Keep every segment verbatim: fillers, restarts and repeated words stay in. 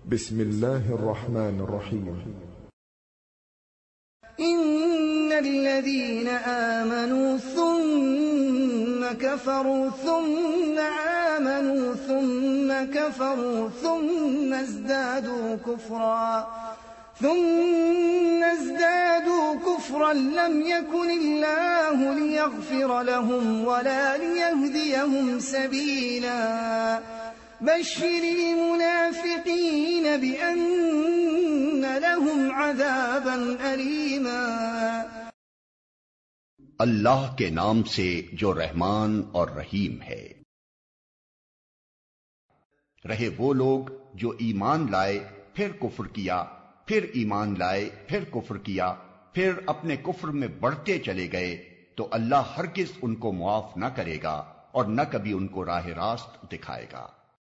بسم الله الرحمن الرحيم. إن الذين آمنوا ثم كفروا ثم آمنوا ثم كفروا ثم ازدادوا كفرا ثم ازدادوا كفرا لم يكن الله ليغفر لهم ولا ليهديهم سبيلا بشر المنافقين بأن لهم عذابا أليما. اللہ کے نام سے جو رحمان اور رحیم ہے. رہے وہ لوگ جو ایمان لائے پھر کفر کیا، پھر ایمان لائے پھر کفر کیا، پھر اپنے کفر میں بڑھتے چلے گئے، تو اللہ ہرگز ان کو معاف نہ کرے گا اور نہ کبھی ان کو راہ راست دکھائے گا.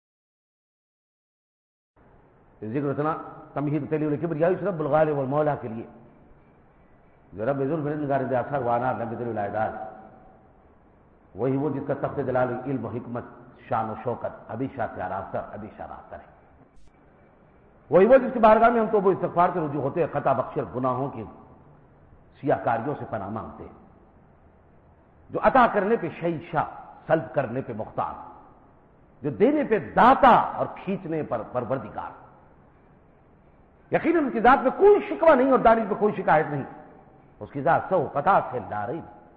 ذکر اتنا تمہید تلیل کبریائی رب الغالب والمولا کے لیے جو رب ذل نگار اثر وانا نبی دل العدال، وہی وہ جس کا تخت جلال علم و حکمت شان و شوکت ابھی شاہ سے آراستر ابھی شاہ راستر ہے. وہی وہ جس کی بارگاہ میں ہم تو وہ استغفار کے رجوع ہوتے ہیں، خطا بخشر گناہوں کی سیاہ کاریوں سے پناہ مانگتے ہیں، جو عطا کرنے پہ شہنشاہ سلب کرنے پہ مختار، جو دینے پہ داتا اور کھینچنے پر پروردگار. یقیناً اس کی ذات میں کوئی شکوہ نہیں اور دانش میں کوئی شکایت نہیں. اس کی ذات سو پتا سے لارئی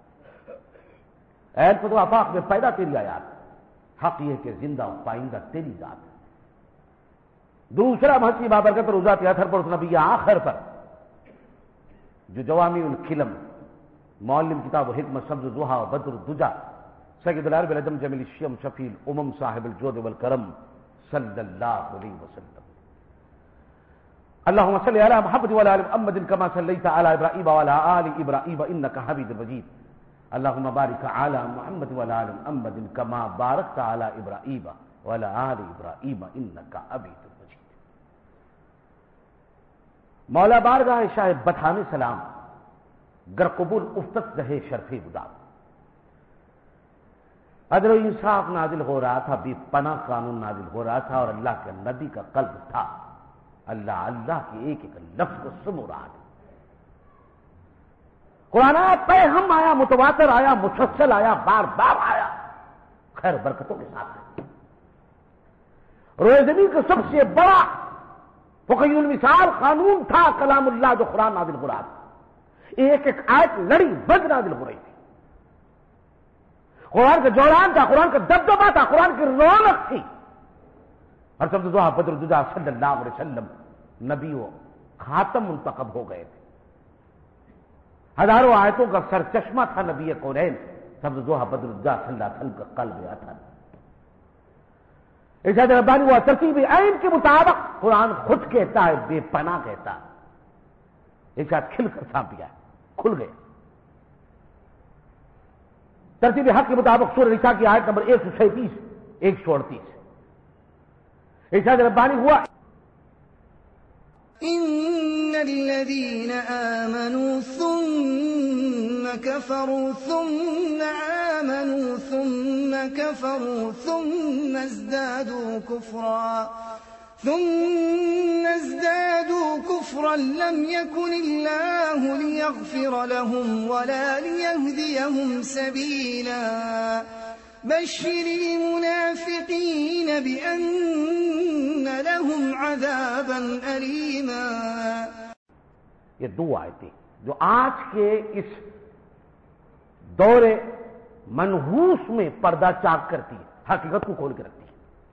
اہل فتو آفاق میں پیدا تیری آیات. حق یہ کہ زندہ و پائندہ تیری ذات ہے. دوسرا محسی بابرکت اور ذات اثر پر اس نبی آخر پر جو جوامی الکلم معلم کتاب و حکمت سبز الضحیٰ و بدر الدجا سید العرب العجم جمیل الشیم شفیع الامم صاحب الجود والکرم صلی اللہ علیہ وسلم. اللهم صل على محمد وعلى ال محمد كما صليت على ابراهيم وعلى ال ابراهيم انك حميد مجيد. اللهم بارك على محمد وعلى ال محمد كما باركت على ابراهيم وعلى ال ابراهيم انك حميد مجيد. مولا بارگاہ شاہ بطحان سلام گر قبول افتت رہے شرف گدام. عدل و انصاف نازل ہو رہا تھا، بے پناہ قانون نازل ہو رہا تھا، اور اللہ کے نبی کا قلب تھا اللہ اللہ کے ایک ایک لفظ کو سن رہا تھا. قرآن آیا، پیغام آیا، متواتر آیا، مسلسل آیا، بار بار آیا، خیر برکتوں کے ساتھ ہے. روئے زمین کا سب سے بڑا فقی المثال قانون تھا کلام اللہ جو قرآن نازل ہو رہا تھا. ایک ایک آیت لڑی بج نازل ہو رہی تھی. قرآن کا جولان تھا، قرآن کا دبدبا تھا، قرآن کی رونق تھی. اور سب دعا بدر دجا صلی اللہ علیہ وسلم نبی و خاتم منتخب ہو گئے تھے. ہزاروں آیتوں کا سرچشمہ تھا نبی کونین. سب دعا بدر دجا صلی اللہ علیہ وسلم کا قلب یا تھا. ارشاد ربانی ہوا ترتیب عین کے مطابق قرآن خود کہتا ہے، بے پناہ کہتا ہے. ارشاد کھل کر سانپ گیا، کھل گیا. ترتیب حق کے مطابق سورہ نساء کی آیت نمبر ایک سو سینتیس ایک سو اڑتیس ارشاد ربانی ہوا ان الذين آمنوا ثم كفروا ثم آمنوا ثم كفروا ثم ازدادوا كفرا ثم ازدادوا كفرا لم يكن الله ليغفر لهم ولا ليهديهم سبيلا بشر المنافقين بأن لهم عذابا أليما. یہ دو آیتیں جو آج کے اس دور منحوس میں پردہ چاک کرتی ہے، حقیقت کو کھول کے رکھتی ہے.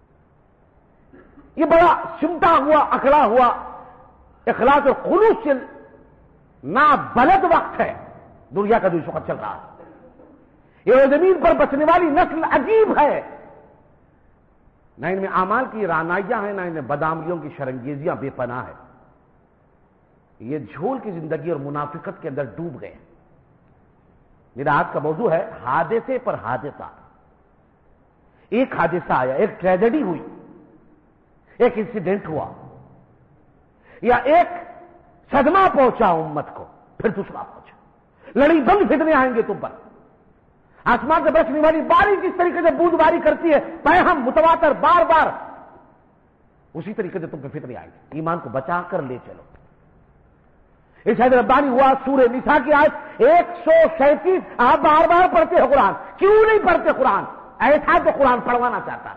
یہ بڑا سمٹا ہوا اکڑا ہوا اخلاص اور خلوص سے نابلد وقت ہے دنیا کا جو اس وقت چل رہا ہے. یہ زمین پر بچنے والی نسل عجیب ہے. نہ ان میں اعمال کی رانائیاں ہیں، نہ ان میں بدعملیوں کی شرنگیزیاں بے پناہ ہے. یہ جھول کی زندگی اور منافقت کے اندر ڈوب گئے. میرا آج کا موضوع ہے حادثے پر حادثہ. ایک حادثہ آیا، ایک ٹریجڈی ہوئی، ایک انسیڈنٹ ہوا، یا ایک صدمہ پہنچا امت کو، پھر دوسرا پہنچا. لڑی بند فتنے آئیں گے تم پر. آسمان سے برسنے والی بارش جس طریقے سے بوند باری کرتی ہے، پیغام متواتر بار بار اسی طریقے سے تم پہ فتنے آئیں گے. ایمان کو بچا کر لے چلو. ارشاد ربانی ہوا سورہ نساء کی آیت ایک سو سینتیس. آپ بار بار پڑھتے ہو قرآن, کیوں نہیں پڑھتے قرآن؟ ایسا تو قرآن پڑھوانا چاہتا.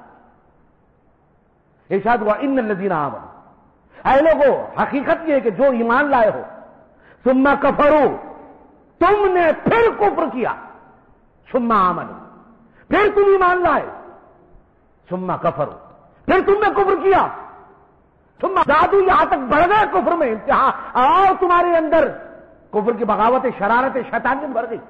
ارشاد ہوا ان الذین آمنوا, اے لوگوں حقیقت یہ ہے کہ جو ایمان لائے ہو, ثم کفروا, تم نے پھر کفر کیا, ثم آمنوا, پھر تم ایمان لائے, ثم کفروا, پھر تم نے کفر کیا, ثم زادوا, یہاں تک بڑھ گئے کفر میں انتہا, اور تمہارے اندر کفر کی بغاوت شرارت شیطانی بڑھ گئی.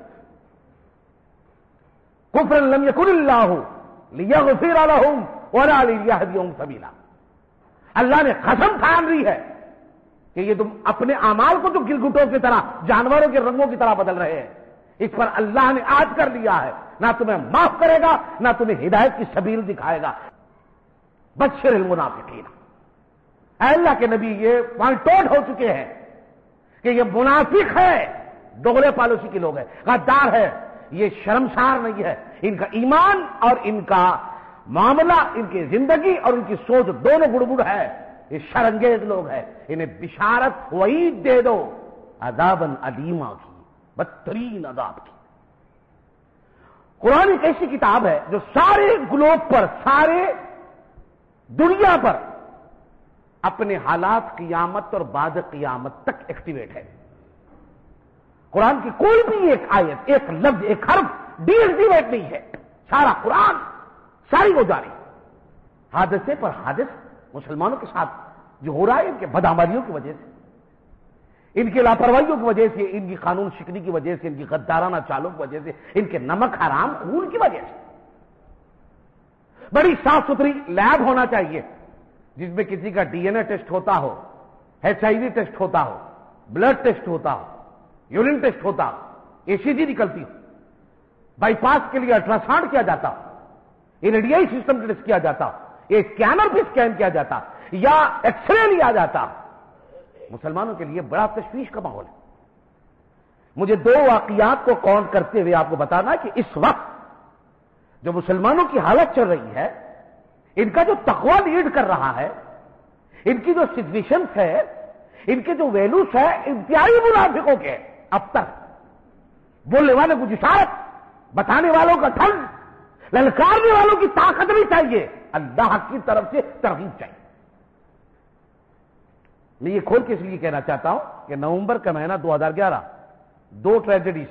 کفر لم یکن اللہ لیغفر لهم ولا لیہدیہم سبیلا. اللہ نے قسم ٹھان لی ہے کہ یہ تم اپنے اعمال کو تو گلگٹوں کی طرح, جانوروں کے رنگوں کی طرح بدل رہے ہیں, اس پر اللہ نے عاد کر لیا ہے, نہ تمہیں معاف کرے گا نہ تمہیں ہدایت کی سبیل دکھائے گا. بشر المنافقین, اے اللہ کے نبی یہ پوائنٹ آؤٹ ہو چکے ہیں کہ یہ منافق ہے, دوغلے پالوسی کے لوگ ہیں, غدار ہے, یہ شرمسار نہیں ہے. ان کا ایمان اور ان کا معاملہ, ان کی زندگی اور ان کی سوچ دونوں گڑبڑ ہے. یہ شرانگیز لوگ ہیں, انہیں بشارت وعید دے دو عذاباً علیما کی, بدترین عذاب کی. قرآن ایک ایسی کتاب ہے جو سارے گلوب پر, سارے دنیا پر اپنے حالات قیامت اور بعد قیامت تک ایکٹیویٹ ہے. قرآن کی کوئی بھی ایک آیت, ایک لفظ, ایک حرف ڈی ایکٹیویٹ نہیں ہے. سارا قرآن ساری وہ جاری. حادثے پر حادث مسلمانوں کے ساتھ جو ہو رہا ہے ان کے بدعملیوں کی وجہ سے, ان کی لاپرواہیوں کی وجہ سے, ان کی قانون شکنی کی وجہ سے, ان کی غدارانہ چالوں کی وجہ سے, ان کے نمک حرام خون کی وجہ سے. بڑی صاف ستھری لیب ہونا چاہیے جس میں کسی کا ڈی این اے ٹیسٹ ہوتا ہو, ایچ آئی وی ٹیسٹ ہوتا ہو, بلڈ ٹیسٹ ہوتا ہو, یورین ٹیسٹ ہوتا ہو, ای سی جی نکلتی ہو, بائی پاس کے لیے الٹرا ساؤنڈ کیا جاتا ہو, ریڈیائی سسٹم ٹیسٹ کیا جاتا, یہ اسکینر بھی اسکین کیا جاتا, یا ایکس رے لیا جاتا. مسلمانوں کے لیے بڑا تشویش کا ماحول ہے. مجھے دو واقعات کو کاؤنٹ کرتے ہوئے آپ کو بتانا کہ اس وقت جو مسلمانوں کی حالت چل رہی ہے, ان کا جو تقوی لیڈ کر رہا ہے, ان کی جو سچویشنز ہے, ان کے جو ویلوز ہے, انتہائی منافقوں کے. اب تک بولنے والوں کو جسارت, بتانے والوں کا ٹھن, للکارنے والوں کی طاقت بھی چاہیے, اللہ کی طرف سے ترغیب چاہیے. میں یہ کھول کے اس لیے کہنا چاہتا ہوں کہ نومبر کا مہینہ دو ہزار گیارہ, دو ٹریجڈیز,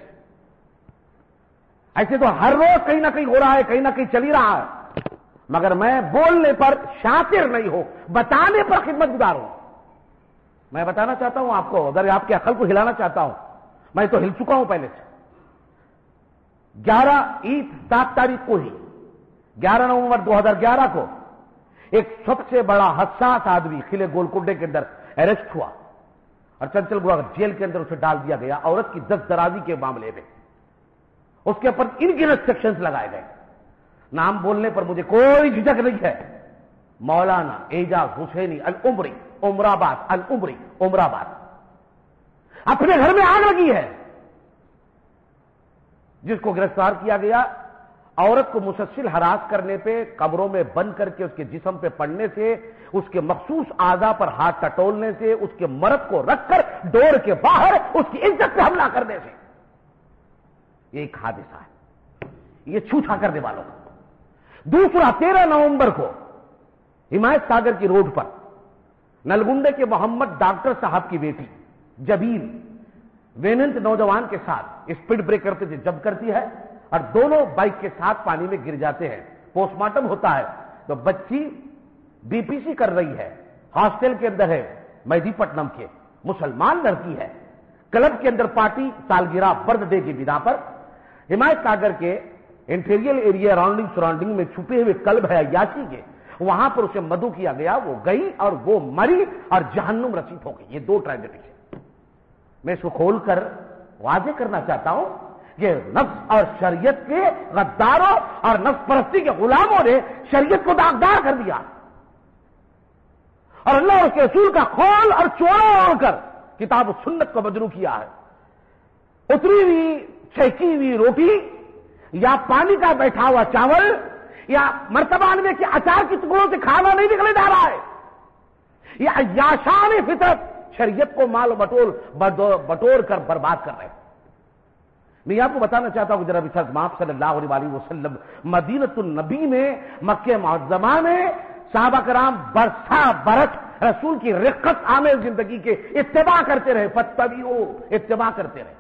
ایسے تو ہر روز کہیں نہ کہیں ہو رہا ہے, کہیں نہ کہیں چل ہی رہا ہے, مگر میں بولنے پر شاطر نہیں ہوں, بتانے پر خدمت گزار ہوں. میں بتانا چاہتا ہوں آپ کو, اگر آپ کے عقل کو ہلانا چاہتا ہوں, میں تو ہل چکا ہوں پہلے سے. گیارہ عید سات تاریخ کو ہی, گیارہ نومبر دو ہزار گیارہ کو ایک سب سے بڑا حساس آدمی قلعے گولکنڈے کے اندر اریسٹ ہوا اور چنچل گڑا جیل کے اندر اسے ڈال دیا گیا عورت کی دست درازی کے معاملے میں. اس کے اوپر ان کی ریسٹرکشنز لگائے گئے. نام بولنے پر مجھے کوئی جھجک نہیں ہے, مولانا اعجاز حسینی العمری, عمرآباد, العمری, عمرآباد. اپنے گھر میں آگ لگی ہے, جس کو گرفتار کیا گیا عورت کو مسلسل ہراس کرنے پہ, قبروں میں بند کر کے اس کے جسم پہ پڑنے سے, اس کے مخصوص اعضاء پر ہاتھ ٹٹولنے سے, اس کے مرد کو رکھ کر ڈور کے باہر اس کی عزت پہ حملہ کرنے سے. یہ ایک حادثہ ہے, یہ چھوٹا کرنے والوں کا. دوسرا تیرہ نومبر کو حمایت ساگر کی روڈ پر نلگنڈے کے محمد ڈاکٹر صاحب کی بیٹی جبین ویننت نوجوان کے ساتھ اسپیڈ بریکر پہ سے جب کرتی ہے اور دونوں بائک کے ساتھ پانی میں گر جاتے ہیں. پوسٹ مارٹم ہوتا ہے تو بچی بی پی سی کر رہی ہے, ہاسٹل کے اندر ہے, مہدی پٹنم کے, مسلمان لڑکی ہے. کلب کے اندر پارٹی سالگرہ برتھ ڈے کی بنا پر حمایت ساگر کے انٹیریل ایریا راؤنڈنگ سراؤنڈنگ میں چھپے ہوئے کلب ہے یاسی کے, وہاں پر اسے مدعو کیا گیا, وہ گئی اور وہ مری اور جہنم رسید ہو گئی. یہ دو ٹریجڈی ہے. میں اس کو کھول کر واضح کرنا چاہتا ہوں کہ نفس اور شریعت کے غداروں اور نفس پرستی کے غلاموں نے شریعت کو داغدار کر دیا اور اللہ اور اس کے رسول کا خول اور چوڑا اوڑھ کر کتاب و سنت کو بدرو کیا ہے. اتری ہوئی چھکی ہوئی روٹی یا پانی کا بیٹھا ہوا چاول یا مرتبہ آنوے کے اچار کی ٹکڑوں سے کھانا نہیں نکلے جا رہا ہے. یہ عیاشان فطرت شریعت کو مال بٹور بٹور کر برباد کر رہے ہیں۔ میں آپ کو بتانا چاہتا ہوں کہ جناب اسحاق آپ صلی اللہ علیہ وسلم مدینۃ النبی میں، مکہ معظمہ میں صحابہ کرام برسا برس رسول کی رقت آمیز زندگی کے اتباع کرتے رہے، فتبعوا، اتباع کرتے رہے،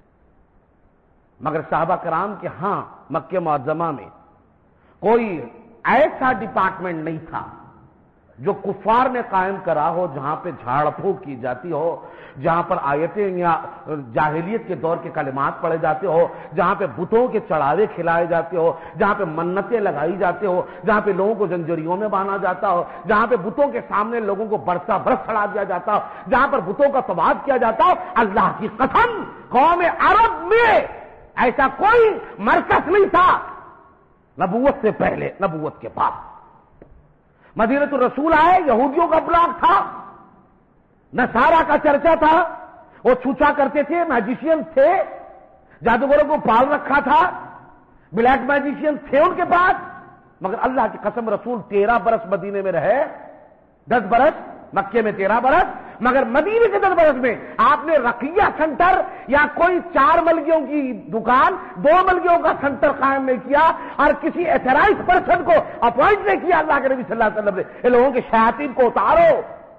مگر صحابہ کرام کے ہاں مکہ معظمہ میں کوئی ایسا ڈپارٹمنٹ نہیں تھا جو کفار نے قائم کرا ہو، جہاں پہ جھاڑ پھونک کی جاتی ہو، جہاں پر آیتیں یا جاہلیت کے دور کے کلمات پڑھے جاتے ہو، جہاں پہ بتوں کے چڑھاوے کھلائے جاتے ہو، جہاں پہ منتیں لگائی جاتے ہو، جہاں پہ لوگوں کو زنجیروں میں باندھا جاتا ہو، جہاں پہ بتوں کے سامنے لوگوں کو برسا برس چڑھا دیا جاتا ہو، جہاں پر بتوں کا طواف کیا جاتا ہو، اللہ کی قسم قوم عرب میں ایسا کوئی مرکز نہیں تھا، نبوت سے پہلے نبوت کے بعد۔ مدینۃ الرسول آئے، یہودیوں کا بلاک تھا، نصارہ کا چرچا تھا، وہ چھوچا کرتے تھے، میجیشین تھے، جادوگروں کو پال رکھا تھا، بلیک میجیشین تھے ان کے پاس، مگر اللہ کی قسم رسول تیرہ برس مدینے میں رہے، دس برس مکے میں، تیرہ برس، مگر مدینے کے دس برس میں آپ نے رقیہ سینٹر یا کوئی چار ملگیوں کی دکان، دو ملگیوں کا سینٹر قائم نہیں کیا، اور کسی ایتھرائز پرسن کو اپوائنٹ نہیں کیا اللہ کے نبی صلی اللہ علیہ وسلم نے، ان لوگوں کے شیاطین کو اتارو۔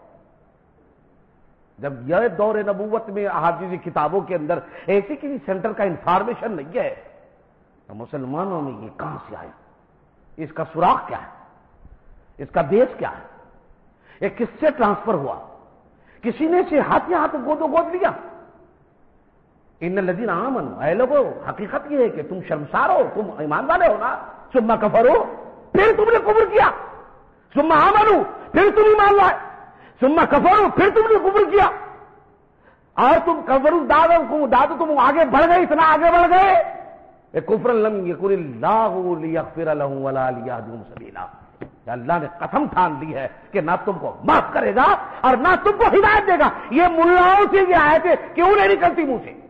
جب یہ دور نبوت میں احادیث کتابوں کے اندر ایسی کسی سینٹر کا انفارمیشن نہیں ہے تو مسلمانوں میں یہ کہاں سے آیا؟ اس کا سراغ کیا ہے؟ اس کا بیس کیا ہے؟ یہ کس سے ٹرانسفر ہوا؟ کسی نے سے ہاتھ ہاتھ گود و گود لیا؟ ان الذین آمنوا، اے لوگو حقیقت یہ ہے کہ تم شرمسار ہو، تم ایمان والے ہو نا، ثم کفروا، پھر تم نے کفر کیا، ثم آمنوا، پھر تم ایمان لائے، ثم کفروا، پھر تم نے کفر کیا، اور تم کفروا دادو دادو تم آگے بڑھ گئے، اتنا آگے بڑھ گئے، کفر لم یکن اللہ لیغفر لهم ولا لیہدیہم سبیلا، اللہ نے قسم ٹھان لی ہے کہ نہ تم کو معاف کرے گا اور نہ تم کو ہدایت دے گا۔ یہ ملاؤں سے یہ آیتیں کیوں نہیں نکلتی منہ سے؟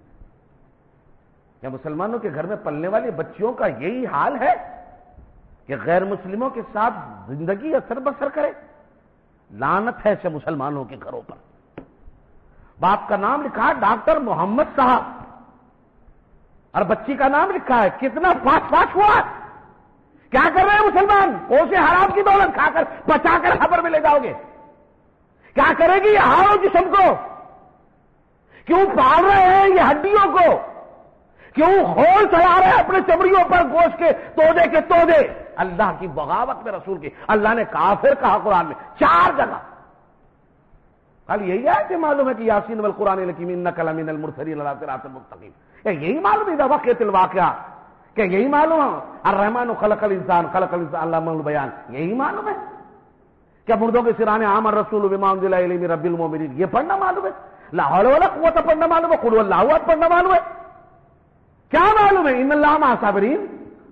کیا مسلمانوں کے گھر میں پلنے والی بچیوں کا یہی حال ہے کہ غیر مسلموں کے ساتھ زندگی اثر بسر کرے؟ لعنت ہے ایسے مسلمانوں کے گھروں پر۔ باپ کا نام لکھا ہے ڈاکٹر محمد صاحب اور بچی کا نام لکھا ہے، کتنا فاش فاش ہوا ہے۔ کیا کر رہے ہیں مسلمان؟ کوسے حرام کی دولت کھا کر بچا کر خبر میں لے جاؤ گے؟ کیا کرے گی یہ ہارو جسم کو؟ کیوں پال رہے ہیں یہ ہڈیوں کو؟ کیوں ہول چلا رہے ہیں اپنے چمڑیوں پر گوشت کے تودے کے تودے؟ اللہ کی بغاوت میں رسول کی اللہ نے کافر کہا قرآن میں چار جگہ۔ کل یہی ہے کہ معلوم ہے کہ یاسین والقرآن الحکیم انک لمن المرسلین علی صراط مستقیم، یہی معلوم ہے واقعۃ الواقعہ، کہ یہی معلوم ہے الرحمن خلق الانسان خلق الانسان علمہ البیان، یہی معلوم ہے کیا مردوں کے سرانے آمن رسول بما انزل الیہ من رب المؤمنین، یہ پڑھنا معلوم ہے؟ لا حول ولا قوت پڑھنا معلوم ہے؟ قل هو اللہ احد پڑھنا معلوم ہے؟ کیا معلوم ہے؟ ان اللہ مع الصابرین،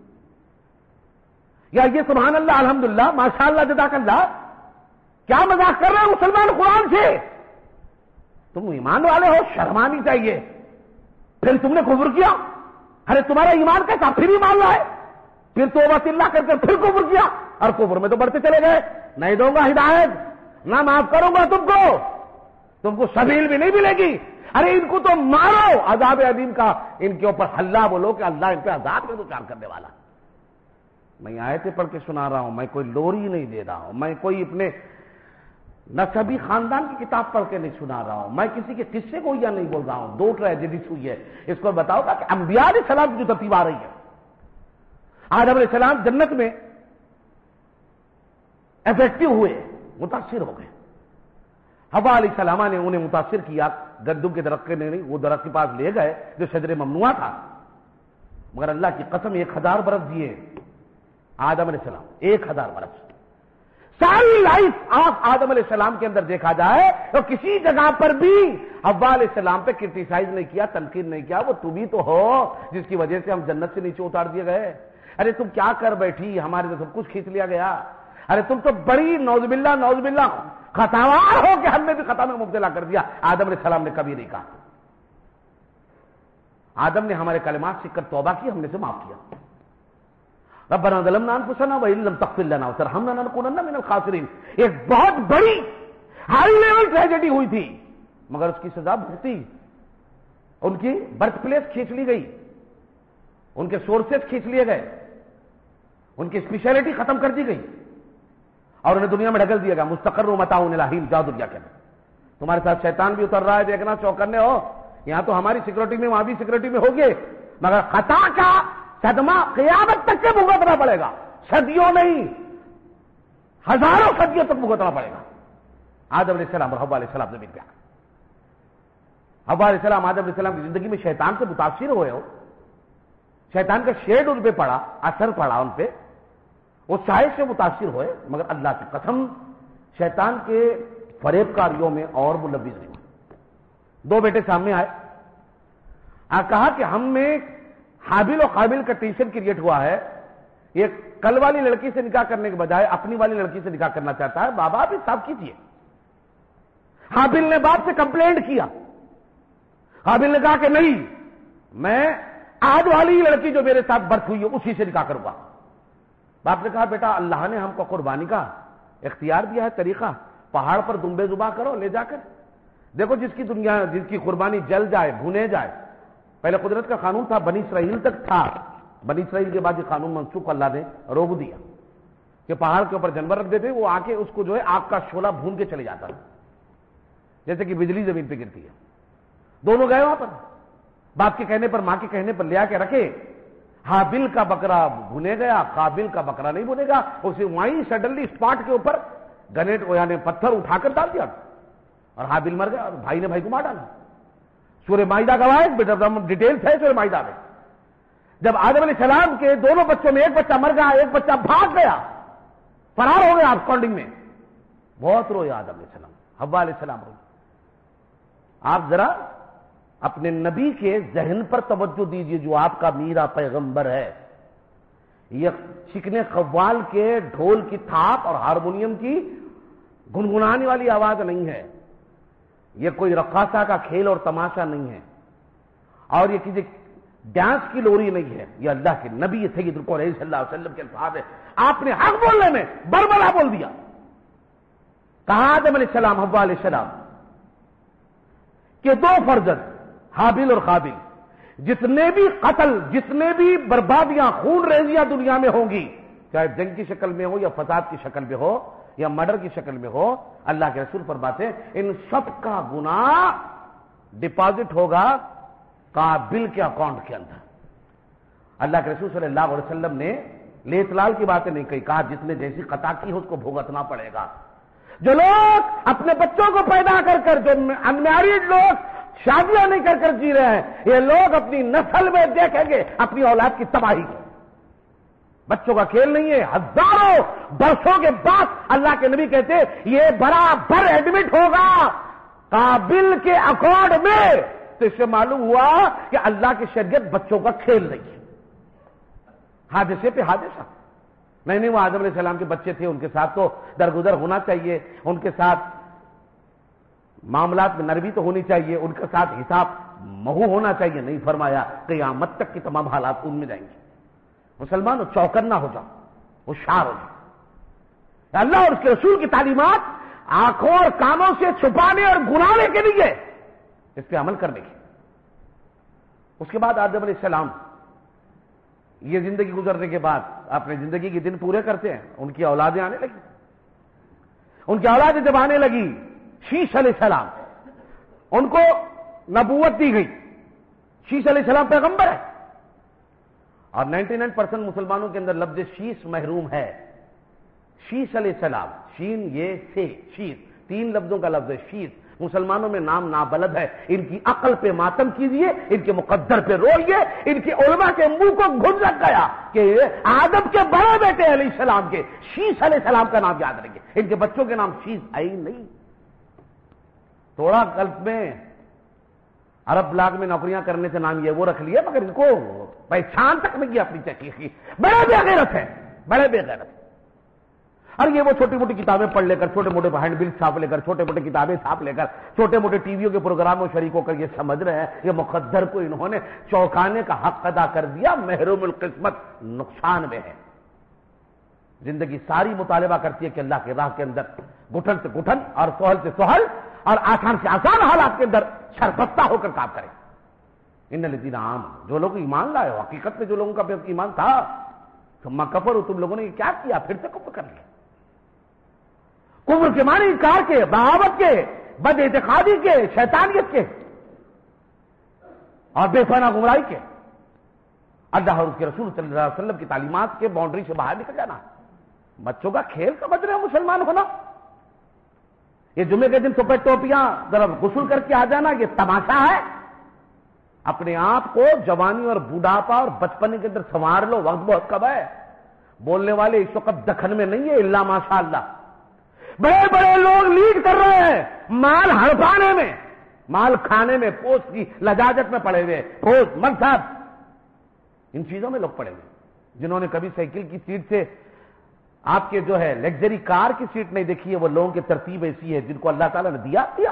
یا یہ سبحان اللہ الحمدللہ ماشاء اللہ جزاک اللہ؟ کیا مذاق کر رہے ہیں مسلمان قرآن سے؟ تم ایمان والے ہو، شرم آنی چاہیے۔ پھر تم نے کفر کیا، ارے تمہارا ایمان کیسا؟ پھر ایمان لائے، پھر توبہ اللہ کر کے پھر کفر کیا، اور کفر میں تو بڑھتے چلے گئے۔ نہیں دوں گا ہدایت، نہ معاف کروں گا تم کو، تم کو سبیل بھی نہیں ملے گی۔ ارے ان کو تو مارو، عذاب علیم کا ان کے اوپر ہلہ بولو کہ اللہ ان پہ عذاب میں دو چار کرنے والا۔ میں آیتیں پڑھ کے سنا رہا ہوں، میں کوئی لوری نہیں دے رہا ہوں، میں کوئی اپنے نسبی خاندان کی کتاب پڑھ کے نہیں سنا رہا ہوں، میں کسی کے قصے کو یا نہیں بول رہا ہوں۔ دو ٹریجڈیز ہوئی ہے، اس کو بتاؤ گا کہ انبیاء علیہ السلام کی جو ترتیب آ رہی ہے۔ آدم علیہ السلام جنت میں افیکٹو ہوئے، متاثر ہو گئے، حوا علیہ السلام نے انہیں متاثر کیا، گندم کے درخت کے نہیں وہ درخت کے پاس لے گئے جو شجر ممنوع تھا، مگر اللہ کی قسم ایک ہزار برس دیے آدم علیہ السلام، ایک ہزار برس۔ ساری لائف آپ آدم علیہ السلام کے اندر دیکھا جائے تو کسی جگہ پر بھی حوا علیہ السلام پہ کرٹیسائز نہیں کیا، تنقید نہیں کیا۔ وہ تم ہی تو ہو جس کی وجہ سے ہم جنت سے نیچے اتار دیے گئے۔ ارے تم کیا کر بیٹھی، ہمارے تو سب کچھ کھینچ لیا گیا۔ ارے تم تو بڑی نعوذ باللہ نعوذ باللہ خطاوار ہو کہ ہم نے بھی خطا میں مبتلا کر دیا۔ آدم علیہ السلام نے کبھی نہیں کہا۔ آدم نے ہمارے کلمات سے کر توبہ کی، ہم نے سے معاف کیا۔ ربنا ظلمنا انفسنا وان لم تغفر لنا وترحمنا لنكونن من الخاسرین۔ ایک بہت بڑی ہائی لیول ٹریجڈی ہوئی تھی، مگر اس کی سزا بھگتی، ان کی برتھ پلیس کھینچ لی گئی، ان کے سورسز کھینچ لیے گئے، ان کی اسپیشلٹی ختم کر دی گئی اور انہیں دنیا میں ڈھکل دیا گیا، مستقر متاع الہی، جاؤ دنیا کے اندر، تمہارے ساتھ شیطان بھی اتر رہا ہے، دیکھنا چوکنے ہو، یہاں تو ہماری سیکورٹی میں وہاں بھی سیکورٹی میں ہوگی، مگر خطا کا صدمہ قیامت تک کے بھگتنا پڑے گا، صدیوں نہیں ہزاروں صدیوں تک بھگتنا پڑے گا۔ آدم علیہ السلام اور حوا علیہ السلام زمین پہ آ گئے، حوا علیہ السلام آدم علیہ السلام کی زندگی میں شیطان سے متاثر ہوئے ہو، شیطان کا شیڈ ان پہ پڑا، اثر پڑا ان پہ، وہ چاہے سے متاثر ہوئے، مگر اللہ کی قسم شیطان کے فریب کاریوں میں اور ملوث نہیں ہوئے۔ دو بیٹے سامنے آئے، آ کہا کہ ہم میں حابل و قابل کا ٹینشن کریٹ ہوا ہے، یہ کل والی لڑکی سے نکاح کرنے کے بجائے اپنی والی لڑکی سے نکاح کرنا چاہتا ہے، بابا آپ انصاف کیجیے۔ حابل نے باپ سے کمپلینٹ کیا، حابل نے کہا کہ نہیں، میں آج والی لڑکی جو میرے ساتھ برتھ ہوئی ہے اسی سے نکاح کروں گا۔ باپ نے کہا بیٹا اللہ نے ہم کو قربانی کا اختیار دیا ہے، طریقہ، پہاڑ پر دمبے ذبح کرو لے جا کر، دیکھو جس کی دنیا جس کی قربانی جل جائے بھنے جائے، پہلے قدرت کا قانون تھا، بنی اسرائیل تک تھا، بنی اسرائیل کے بعد یہ قانون منسوخ اللہ نے روک دیا کہ پہاڑ کے اوپر جانور رکھ دیتے، وہ آ کے اس کو جو ہے آگ کا شعلہ بھون کے چلے جاتا ہے، جیسے کہ بجلی زمین پہ گرتی ہے۔ دونوں گئے وہاں پر، باپ کے کہنے پر، ماں کے کہنے پر لے آ کے رکھے، حابل کا بکرا بھنے گیا، قابل کا بکرا نہیں بھنے گا، اسے وہیں سڈنلی اسپاٹ کے اوپر گنیٹ یعنی پتھر اٹھا کر ڈال دیا اور حابل مر گیا اور بھائی نے بھائی کو مار ڈالا۔ سورہ مائدہ گواہ ہے، ڈیٹیلز ہے سورہ مائدہ میں، جب آدم علیہ السلام کے دونوں بچوں میں ایک بچہ مر گیا، ایک بچہ بھاگ گیا، فرار ہو گیا اسکانڈنگ میں، بہت روئے آدم علیہ السلام، حوا علیہ السلام روئے۔ آپ ذرا اپنے نبی کے ذہن پر توجہ دیجئے جو آپ کا میرا پیغمبر ہے، یہ چکنے قوال کے ڈھول کی تھاپ اور ہارمونیم کی گنگنانے والی آواز نہیں ہے، یہ کوئی رقاصہ کا کھیل اور تماشا نہیں ہے، اور یہ کسی ڈانس کی لوری نہیں ہے، یہ اللہ کے نبی سید القرآن صلی اللہ علیہ وسلم کے الفاظ ہے۔ آپ نے حق بولنے میں بربلا بول دیا، کہا آدم علیہ السلام حوا علیہ السلام کہ دو فرزند حابل اور قابل، جتنے بھی قتل، جتنے بھی بربادیاں، خون ریزیاں دنیا میں ہوں گی، چاہے جنگ کی شکل میں ہو یا فساد کی شکل میں ہو یا مرڈر کی شکل میں ہو، اللہ کے رسول فرماتے ہیں ان سب کا گناہ ڈپازٹ ہوگا قابل کے اکاؤنٹ کے اندر۔ اللہ کے رسول صلی اللہ علیہ وسلم نے لیت لال کی باتیں نہیں کہی، کہا جس نے جیسی خطا کی ہو اس کو بھگتنا پڑے گا۔ جو لوگ اپنے بچوں کو پیدا کر کر، جو انمیرڈ لوگ شادیاں نہیں کر کر جی رہے ہیں، یہ لوگ اپنی نسل میں دیکھیں گے اپنی اولاد کی تباہی کو۔ بچوں کا کھیل نہیں ہے، ہزاروں برسوں کے بعد اللہ کے نبی کہتے ہیں یہ برابر ایڈمٹ ہوگا قابل کے اکاؤنٹ میں، تو اس سے معلوم ہوا کہ اللہ کی شریعت بچوں کا کھیل نہیں ہے، حادثے پہ حادثہ نہیں۔ نہیں وہ آدم علیہ السلام کے بچے تھے، ان کے ساتھ تو درگزر ہونا چاہیے، ان کے ساتھ معاملات میں نرمی تو ہونی چاہیے، ان کے ساتھ حساب مہو ہونا چاہیے، نہیں فرمایا قیامت تک کی تمام حالات ان میں جائیں گے۔ مسلمان چوکن نہ ہو جاؤ، ہوشیار ہو جاؤ۔ اللہ اور اس کے رسول کی تعلیمات آنکھوں اور کانوں سے چھپانے اور گنانے کے لیے، اس پہ عمل کرنے کی۔ اس کے بعد آدم علیہ السلام یہ زندگی گزرنے کے بعد اپنے زندگی کے دن پورے کرتے ہیں، ان کی اولادیں آنے لگی، ان کی اولادیں جب آنے لگی، شیش علیہ السلام، ان کو نبوت دی گئی، شیش علیہ السلام پیغمبر ہے، اور نائنٹی نائن پرسینٹ مسلمانوں کے اندر لفظ شیش محروم ہے۔ شیش علیہ السلام، شین یہ سے شیش، تین لفظوں کا لفظ ہے شیش، مسلمانوں میں نام نابلد ہے، ان کی عقل پہ ماتم کیجئے، ان کے مقدر پہ روئیے، ان کے علماء کے منہ کو گھن لگ گیا کہ آدم کے بڑے بیٹے علیہ السلام کے شیش علیہ السلام کا نام یاد رکھیں، ان کے بچوں کے نام شیش آئی نہیں۔ تھوڑا گلف میں عرب بلاگ میں نوکریاں کرنے سے نام یہ وہ رکھ لیا، مگر ان کو پہچان تک نہیں اپنی تحقیق کی، بڑے بے غیرت ہیں، بڑے بے غیرت۔ اور یہ وہ چھوٹی موٹی کتابیں پڑھ لے کر، چھوٹے موٹے ہینڈ بل چھاپ لے کر، چھوٹے موٹے کتابیں چھاپ لے کر، چھوٹے موٹے ٹی ویوں کے پروگرام میں شریک ہو کر یہ سمجھ رہے ہیں یہ مقدر کو انہوں نے چوکانے کا حق ادا کر دیا، محروم القسمت نقصان میں ہے۔ زندگی ساری مطالبہ کرتی ہے کہ اللہ کی راہ کے اندر گٹھن سے گٹھن اور سہل سے سہل اور آسان سے آسان حالات کے اندر سربستہ ہو کر کام کرے. ان الذین آمنوا، جو لوگ ایمان لائے ہو، حقیقت میں جو لوگوں کا بے ایمان تھا، ثم کفروا، تم لوگوں نے کیا کیا؟ پھر سے کفر کر لیا. کفر کے معنی انکار کے، بغاوت کے، بد اعتقادی کے، شیطانیت کے اور بے پناہ گمراہی کے. اللہ اور اس کے رسول صلی اللہ علیہ وسلم کی تعلیمات کے باؤنڈری سے باہر نکل جانا. بچوں کا کھیل سمجھ رہے ہیں مسلمان ہونا؟ یہ جمعے کے دن سفید ٹوپیاں ذرا غسل کر کے آ جانا یہ تماشا ہے؟ اپنے آپ کو جوانی اور بوڑھاپا اور بچپن کے اندر سنوار لو، وقت بہت کم ہے. بولنے والے اس وقت دکن میں نہیں ہے الا ماشاء اللہ. بڑے بڑے لوگ لیڈ کر رہے ہیں مال ہڑپانے میں، مال کھانے میں، پوسٹ کی لجاجت میں پڑے ہوئے، پوسٹ منصب، ان چیزوں میں لوگ پڑے ہوئے. جنہوں نے کبھی سائیکل کی سیٹ سے آپ کے جو ہے لگژری کار کی سیٹ نہیں دیکھی ہے، وہ لوگوں کی ترتیب ایسی ہے جن کو اللہ تعالیٰ نے دیا دیا.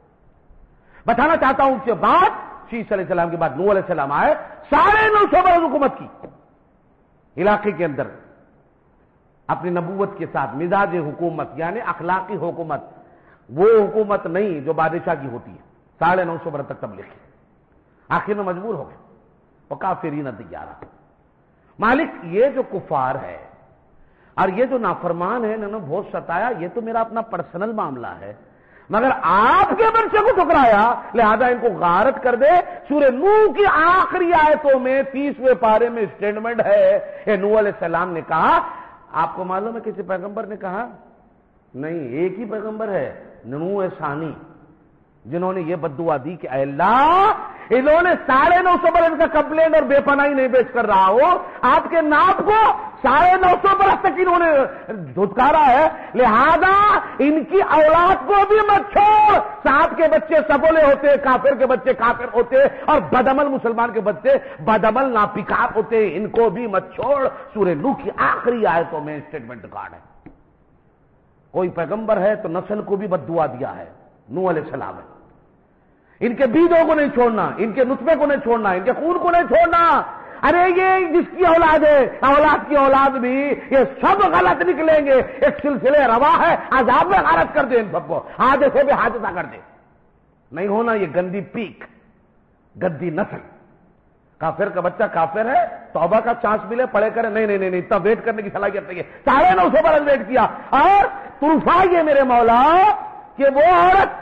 بتانا چاہتا ہوں کہ بعد شیش علیہ السلام کے بعد نوح علیہ السلام آئے، ساڑھے نو سو برس حکومت کی علاقے کے اندر اپنی نبوت کے ساتھ. مزاج حکومت یعنی اخلاقی حکومت، وہ حکومت نہیں جو بادشاہ کی ہوتی ہے. ساڑھے نو سو برس تک تبلیغ کی، آخر میں مجبور ہو گئے. وہ کافرین دیارہ، مالک یہ جو کفار ہے اور یہ جو نافرمان ہے انہوں نے بہت ستایا، یہ تو میرا اپنا پرسنل معاملہ ہے، مگر آپ کے بچے کو ٹھکرایا لہذا ان کو غارت کر دے. سورہ نوح کی آخری آیتوں میں تیسویں پارے میں اسٹیٹمنٹ ہے. اے نوح علیہ السلام نے کہا، آپ کو معلوم ہے کسی پیغمبر نے کہا نہیں، ایک ہی پیغمبر ہے نوح ثانی جنہوں نے یہ بددعا دی کہ اے اللہ انہوں نے ساڑھے نو سو برس کا کمپلینٹ اور بے پناہی نہیں بیچ کر رہا ہو، آپ کے نام کو ساڑھے نو سو برس تک انہوں نے دھتکارا ہے، لہذا ان کی اولاد کو بھی مت چھوڑ. صاحب کے بچے سبولے ہوتے، کافر کے بچے کافر ہوتے اور بدعمل مسلمان کے بچے بدعمل ناپکار ہوتے، ان کو بھی مت چھوڑ. سورہ نوح کی آخری آیتوں میں اسٹیٹمنٹ کارڈ ہے. کوئی پیغمبر ہے تو نسل کو بھی بددعا دیا ہے، نوح علیہ السلام ہے. ان کے بیجوں کو نہیں چھوڑنا، ان کے نطفے کو نہیں چھوڑنا، ان کے خون کو نہیں چھوڑنا. ارے یہ جس کی اولاد ہے، اولاد کی اولاد بھی، یہ سب غلط نکلیں گے. ایک سلسلے روا ہے، عذاب میں غارت کر دے ان سب کو، حادثے پہ حادثہ کر دے. نہیں ہونا یہ گندی پیک، گندی نسل. کافر کا بچہ کافر ہے، توبہ کا چانس ملے پڑے کرے، نہیں نہیں نہیں اتنا ویٹ کرنے کی صلاحیت نہیں ہے. ساڑھے نو سو برس ویٹ کیا اور طوفان یہ میرے مولا کہ وہ عورت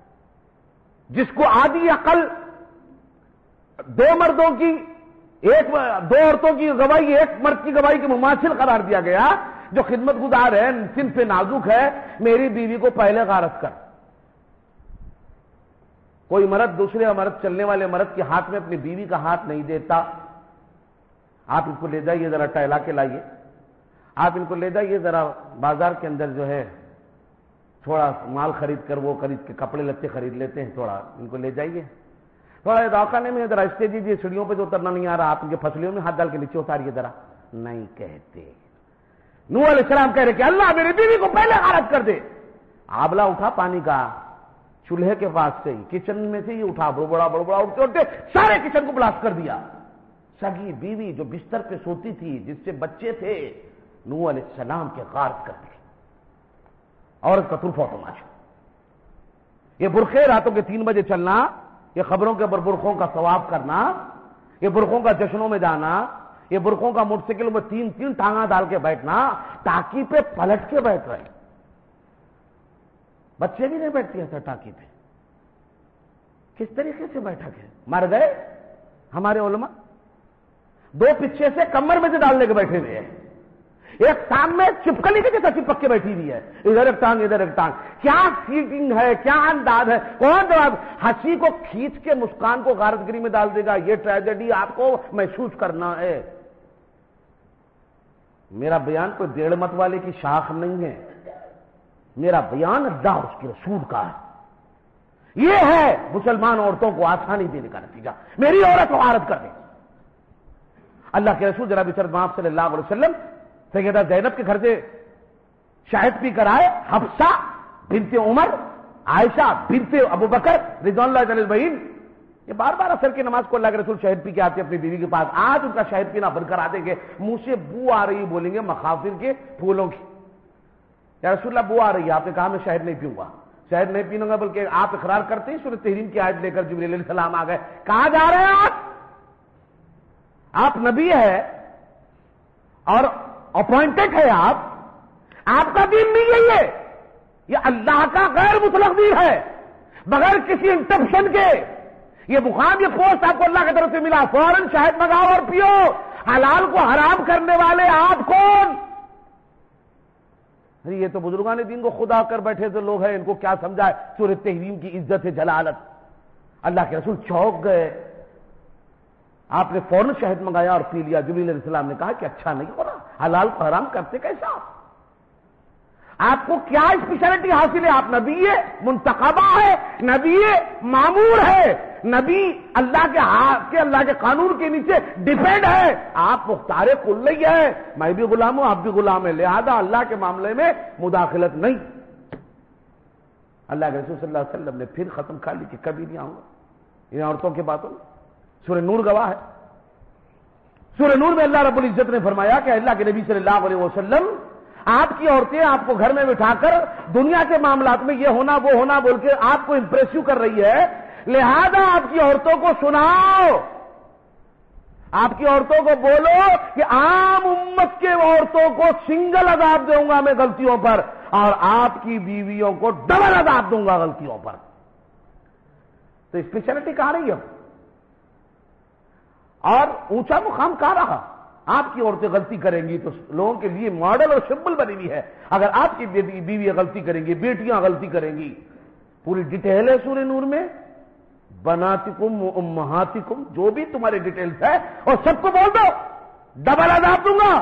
جس کو آدھی عقل دو مردوں کی ایک دو عورتوں کی گواہی ایک مرد کی گواہی کے مماثل قرار دیا گیا، جو خدمت گزار ہے، صنف پہ نازک ہے، میری بیوی کو پہلے غارت کر. کوئی مرد دوسرے مرد چلنے والے مرد کے ہاتھ میں اپنی بیوی کا ہاتھ نہیں دیتا. آپ ان کو لے جائیے ذرا ٹہلا کے لائیے، آپ ان کو لے جائیے ذرا بازار کے اندر جو ہے تھوڑا مال خرید کر وہ خرید کے کپڑے لتے خرید لیتے ہیں، تھوڑا ان کو لے جائیے، تھوڑا دواخانے میں ذرا اسٹے دیجیے، سیڑھیوں پہ تو اترنا نہیں آ رہا، آپ ان کے پھسلیوں میں ہاتھ ڈال کے نیچے اتاریے ذرا. نہیں کہتے. نوح علیہ السلام کہہ رہے کہ اللہ میری بیوی کو پہلے غارت کر دے. آبلا اٹھا پانی کا چولہے کے پاس سے ہی، کچن میں سے ہی اٹھا، بڑبڑا بڑبڑا اٹھتے اٹھتے سارے کچن کو بلاسٹ کر دیا. سگی بیوی جو بستر پہ سوتی تھی، جس سے بچے تھے، نوح علیہ السلام کے غارت کر دی. عورت کا طرفہ تماشا. یہ برقعے راتوں کے تین بجے چلنا، یہ خبروں کے اوپر برقعوں کا ثواب کرنا، یہ برقعوں کا جشنوں میں جانا، یہ برقعوں کا موٹر سائیکل میں تین تین ٹانگا ڈال کے بیٹھنا، ٹاکی پہ پلٹ کے بیٹھ رہے. بچے بھی نہیں بیٹھتے ہیں ٹاکی پہ. کس طریقے سے بیٹھا گیا؟ مر گئے ہمارے علماء. دو پیچھے سے کمر میں سے ڈالنے کے بیٹھے ہوئے ہیں، ایک ٹانگ میں چپکلی کے جیسا چپک کے بیٹھی ہوئی ہے، ادھر ایک ٹانگ ادھر ایک ٹانگ. کیا سیٹنگ ہے، کیا انداز ہے. کون جواب؟ ہنسی کو کھینچ کے مسکان کو غارت گری میں ڈال دے گا. یہ ٹریجڈی آپ کو محسوس کرنا ہے. میرا بیان کوئی ڈیڑھ مت والے کی شاخ نہیں ہے، میرا بیان اللہ اس کے رسول کا ہے. یہ ہے مسلمان عورتوں کو آسانی دینے کا نتیجہ. میری عورت کو غارت کر دے. اللہ کے رسول جناب محمد صلی اللہ علیہ وسلم سیدہ زینب کے گھر سے شاہد پی کر آئے. حفصہ بنت عمر، عائشہ بنت ابو بکر رضوان اللہ تعالی اجمعین، یہ بار بار اثر کی نماز کو اللہ کے رسول شہد پی کے آتے اپنی بیوی کے پاس، آج ان کا شہد پینا بند کرا دیں گے، منہ سے بو آ رہی بولیں گے مخافر کے پھولوں کی، یا رسول اللہ بو آ رہی ہے، آپ نے کہا میں شہد نہیں پیوں گا، شہد نہیں پیوں گا، بلکہ آپ اقرار کرتے ہیں سورہ تحریم کی آیت لے کر جبریل علیہ السلام آ گئے، کہاں جا رہے ہیں آپ؟ آپ نبی ہے اور اپوائنٹڈ ہے، آپ آپ کا دین نہیں ہے، یہ یہ اللہ کا غیر مطلق دین ہے، بغیر کسی انٹرپشن کے۔ یہ مقام، یہ پوسٹ آپ کو اللہ کی طرف سے ملا، فوراً شہد منگاؤ اور پیو۔ حلال کو حرام کرنے والے آپ کون؟ یہ تو بزرگان دین کو خدا کر بیٹھے تو لوگ ہیں، ان کو کیا سمجھائے؟ سورہ تحریم کی عزت ہے، جلالت۔ اللہ کے رسول چونک گئے، آپ نے فوراً شہد منگایا اور پی لیا۔ جبریل علیہ السلام نے کہا کہ اچھا نہیں ہو رہا، حلال کو حرام کرتے کیسا؟ آپ کو کیا اسپیشلٹی حاصل ہے؟ آپ نبی منتخبہ ہے، نبی معمور ہے، نبی اللہ کے ہاتھ کے، اللہ کے قانون کے نیچے ڈیپینڈ ہے۔ آپ مختار کلی ہے، میں بھی غلام ہوں، آپ بھی غلام ہیں، لہذا اللہ کے معاملے میں مداخلت نہیں۔ اللہ کے رسول صلی اللہ علیہ وسلم نے پھر ختم کر لی کہ کبھی نہیں آؤں گا ان عورتوں کے باتوں میں۔ سورہ نور گواہ ہے، سورہ نور میں اللہ رب العزت نے فرمایا کہ اللہ کے نبی صلی اللہ علیہ وسلم، آپ کی عورتیں آپ کو گھر میں بٹھا کر دنیا کے معاملات میں یہ ہونا وہ ہونا بول کے آپ کو امپریسو کر رہی ہے، لہذا آپ کی عورتوں کو سناؤ، آپ کی عورتوں کو بولو کہ عام امت کے عورتوں کو سنگل عذاب دوں گا میں غلطیوں پر، اور آپ کی بیویوں کو ڈبل عذاب دوں گا غلطیوں پر۔ تو اسپیشلٹی کہاں رہی ہے اور اونچا مقام کہاں رہا؟ آپ کی عورتیں غلطی کریں گی تو لوگوں کے لیے ماڈل اور سمبل بنی ہوئی ہے، اگر آپ کی بیوی غلطی کریں گی، بیٹیاں غلطی کریں گی، پوری ڈیٹیل ہے سورہ نور میں، بناتکم و امہاتکم، جو بھی تمہارے ڈیٹیلز ہے اور سب کو بول دو، ڈبل عذاب دوں گا۔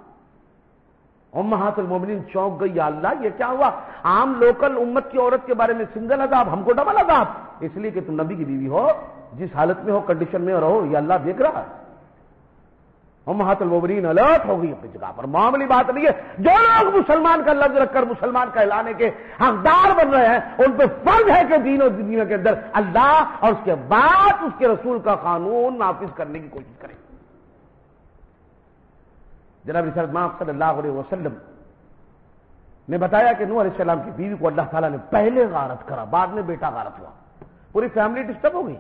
امہات المومنین چونک گئی، یا اللہ یہ کیا ہوا؟ عام لوکل امت کی عورت کے بارے میں سنگل عذاب، ہم کو ڈبل عذاب، اس لیے کہ تم نبی کی بیوی ہو، جس حالت میں ہو، کنڈیشن میں رہو، یہ اللہ دیکھ رہا ہے۔ امہات المومنین الرٹ ہو گئی اپنی جگہ پر، معاملی بات نہیں ہے۔ جو لوگ مسلمان کا لفظ رکھ کر مسلمان کہلانے کے حقدار بن رہے ہیں، ان پہ فرض ہے کہ دین و دنیا کے اندر اللہ اور اس کے بعد اس کے رسول کا قانون نافذ کرنے کی کوشش کریں۔ جناب رسالت مآب صلی اللہ علیہ وسلم نے بتایا کہ نوح علیہ السلام کی بیوی کو اللہ تعالیٰ نے پہلے غارت کرا، بعد میں بیٹا غارت ہوا، پوری فیملی ڈسٹرب ہو گئی۔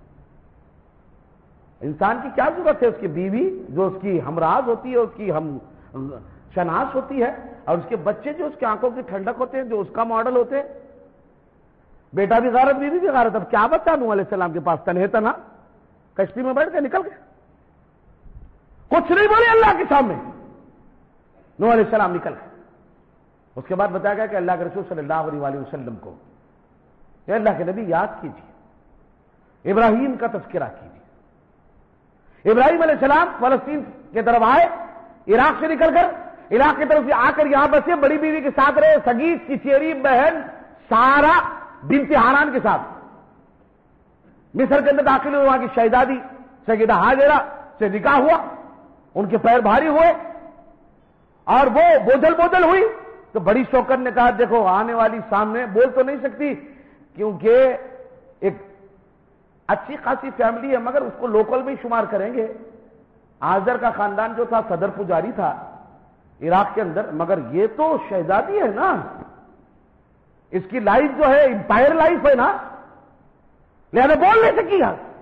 انسان کی کیا ضرورت ہے؟ اس کی بیوی جو اس کی ہمراز ہوتی ہے، اس کی ہم شناس ہوتی ہے، اور اس کے بچے جو اس کی آنکھوں کی ٹھنڈک ہوتے ہیں، جو اس کا ماڈل ہوتے ہیں۔ بیٹا بھی غارت، بیوی بھی غارت، اب کیا بتا نوح علیہ السلام کے پاس؟ تنہے تنہا کشتی میں بیٹھ کے نکل گئے، کچھ نہیں بولے اللہ کے سامنے، نوح علیہ السلام نکل گئے۔ اس کے بعد بتایا گیا کہ اللہ کے رسول صلی اللہ علیہ وسلم کو، اے اللہ کے نبی یاد کیجیے، ابراہیم کا تذکرہ کیجیے۔ ابراہیم علیہ السلام فلسطین کے طرف آئے، عراق سے نکل کر عراق کی طرف سے آ کر یہاں بسے، بڑی بیوی کے ساتھ رہے، سگی چچیری بہن سارا بنت حاران کے ساتھ مصر کے اندر داخل ہوئے، وہاں کی شہزادی سیدہ ہاجرہ سے نکاح ہوا، ان کے پیر بھاری ہوئے اور وہ بوجھل بوجھل ہوئی، تو بڑی شوکت نے کہا دیکھو آنے والی سامنے، بول تو نہیں سکتی کیونکہ ایک اچھی خاصی فیملی ہے، مگر اس کو لوکل میں شمار کریں گے۔ آزر کا خاندان جو تھا صدر پجاری تھا عراق کے اندر، مگر یہ تو شہزادی ہے نا، اس کی لائف جو ہے امپائر لائف ہے نا، لہذا بول نہیں سکی۔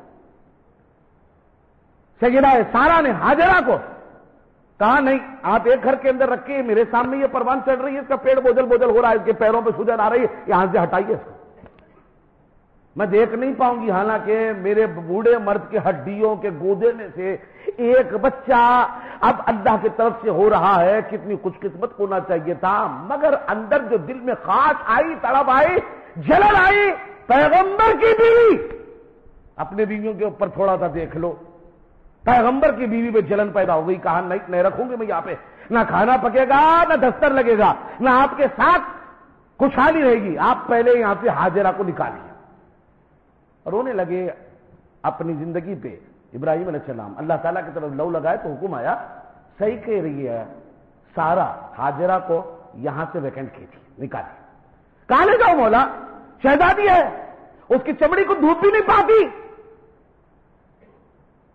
سیدہ سارا نے ہاجرہ کو کہا نہیں، آپ ایک گھر کے اندر رکھیے، میرے سامنے یہ پروان چڑھ رہی ہے، اس کا پیڑ بوجھل بوجھل ہو رہا ہے، اس کے پیروں پہ سوجن آ رہی ہے، یہاں سے ہٹائیے اس کو، میں دیکھ نہیں پاؤں گی، حالانکہ میرے بوڑھے مرد کے ہڈیوں کے گودے میں سے ایک بچہ اب اللہ کی طرف سے ہو رہا ہے، کتنی خوش قسمت ہونا چاہیے تھا، مگر اندر جو دل میں خاص آئی، تڑپ آئی، جلن آئی، پیغمبر کی بیوی، اپنے بیویوں کے اوپر تھوڑا سا دیکھ لو، پیغمبر کی بیوی پہ جلن پیدا ہو گئی، کہا نہیں نہیں رکھوں گی میں یہاں پہ، نہ کھانا پکے گا، نہ دستر لگے گا، نہ آپ کے ساتھ خوشحالی رہے گی، آپ پہلے یہاں سے ہاجرہ کو نکالیے۔ رونے لگے اپنی زندگی پہ ابراہیم علیہ السلام، اللہ تعالیٰ کی طرف لو لگائے تو حکم آیا، صحیح کہہ رہی ہے سارا، ہاجرہ کو یہاں سے ویکنٹ کیجیے، نکالیے۔ کہاں لے جاؤ مولا؟ شہزادی ہے، اس کی چمڑی کو دھوپ بھی نہیں پاتی،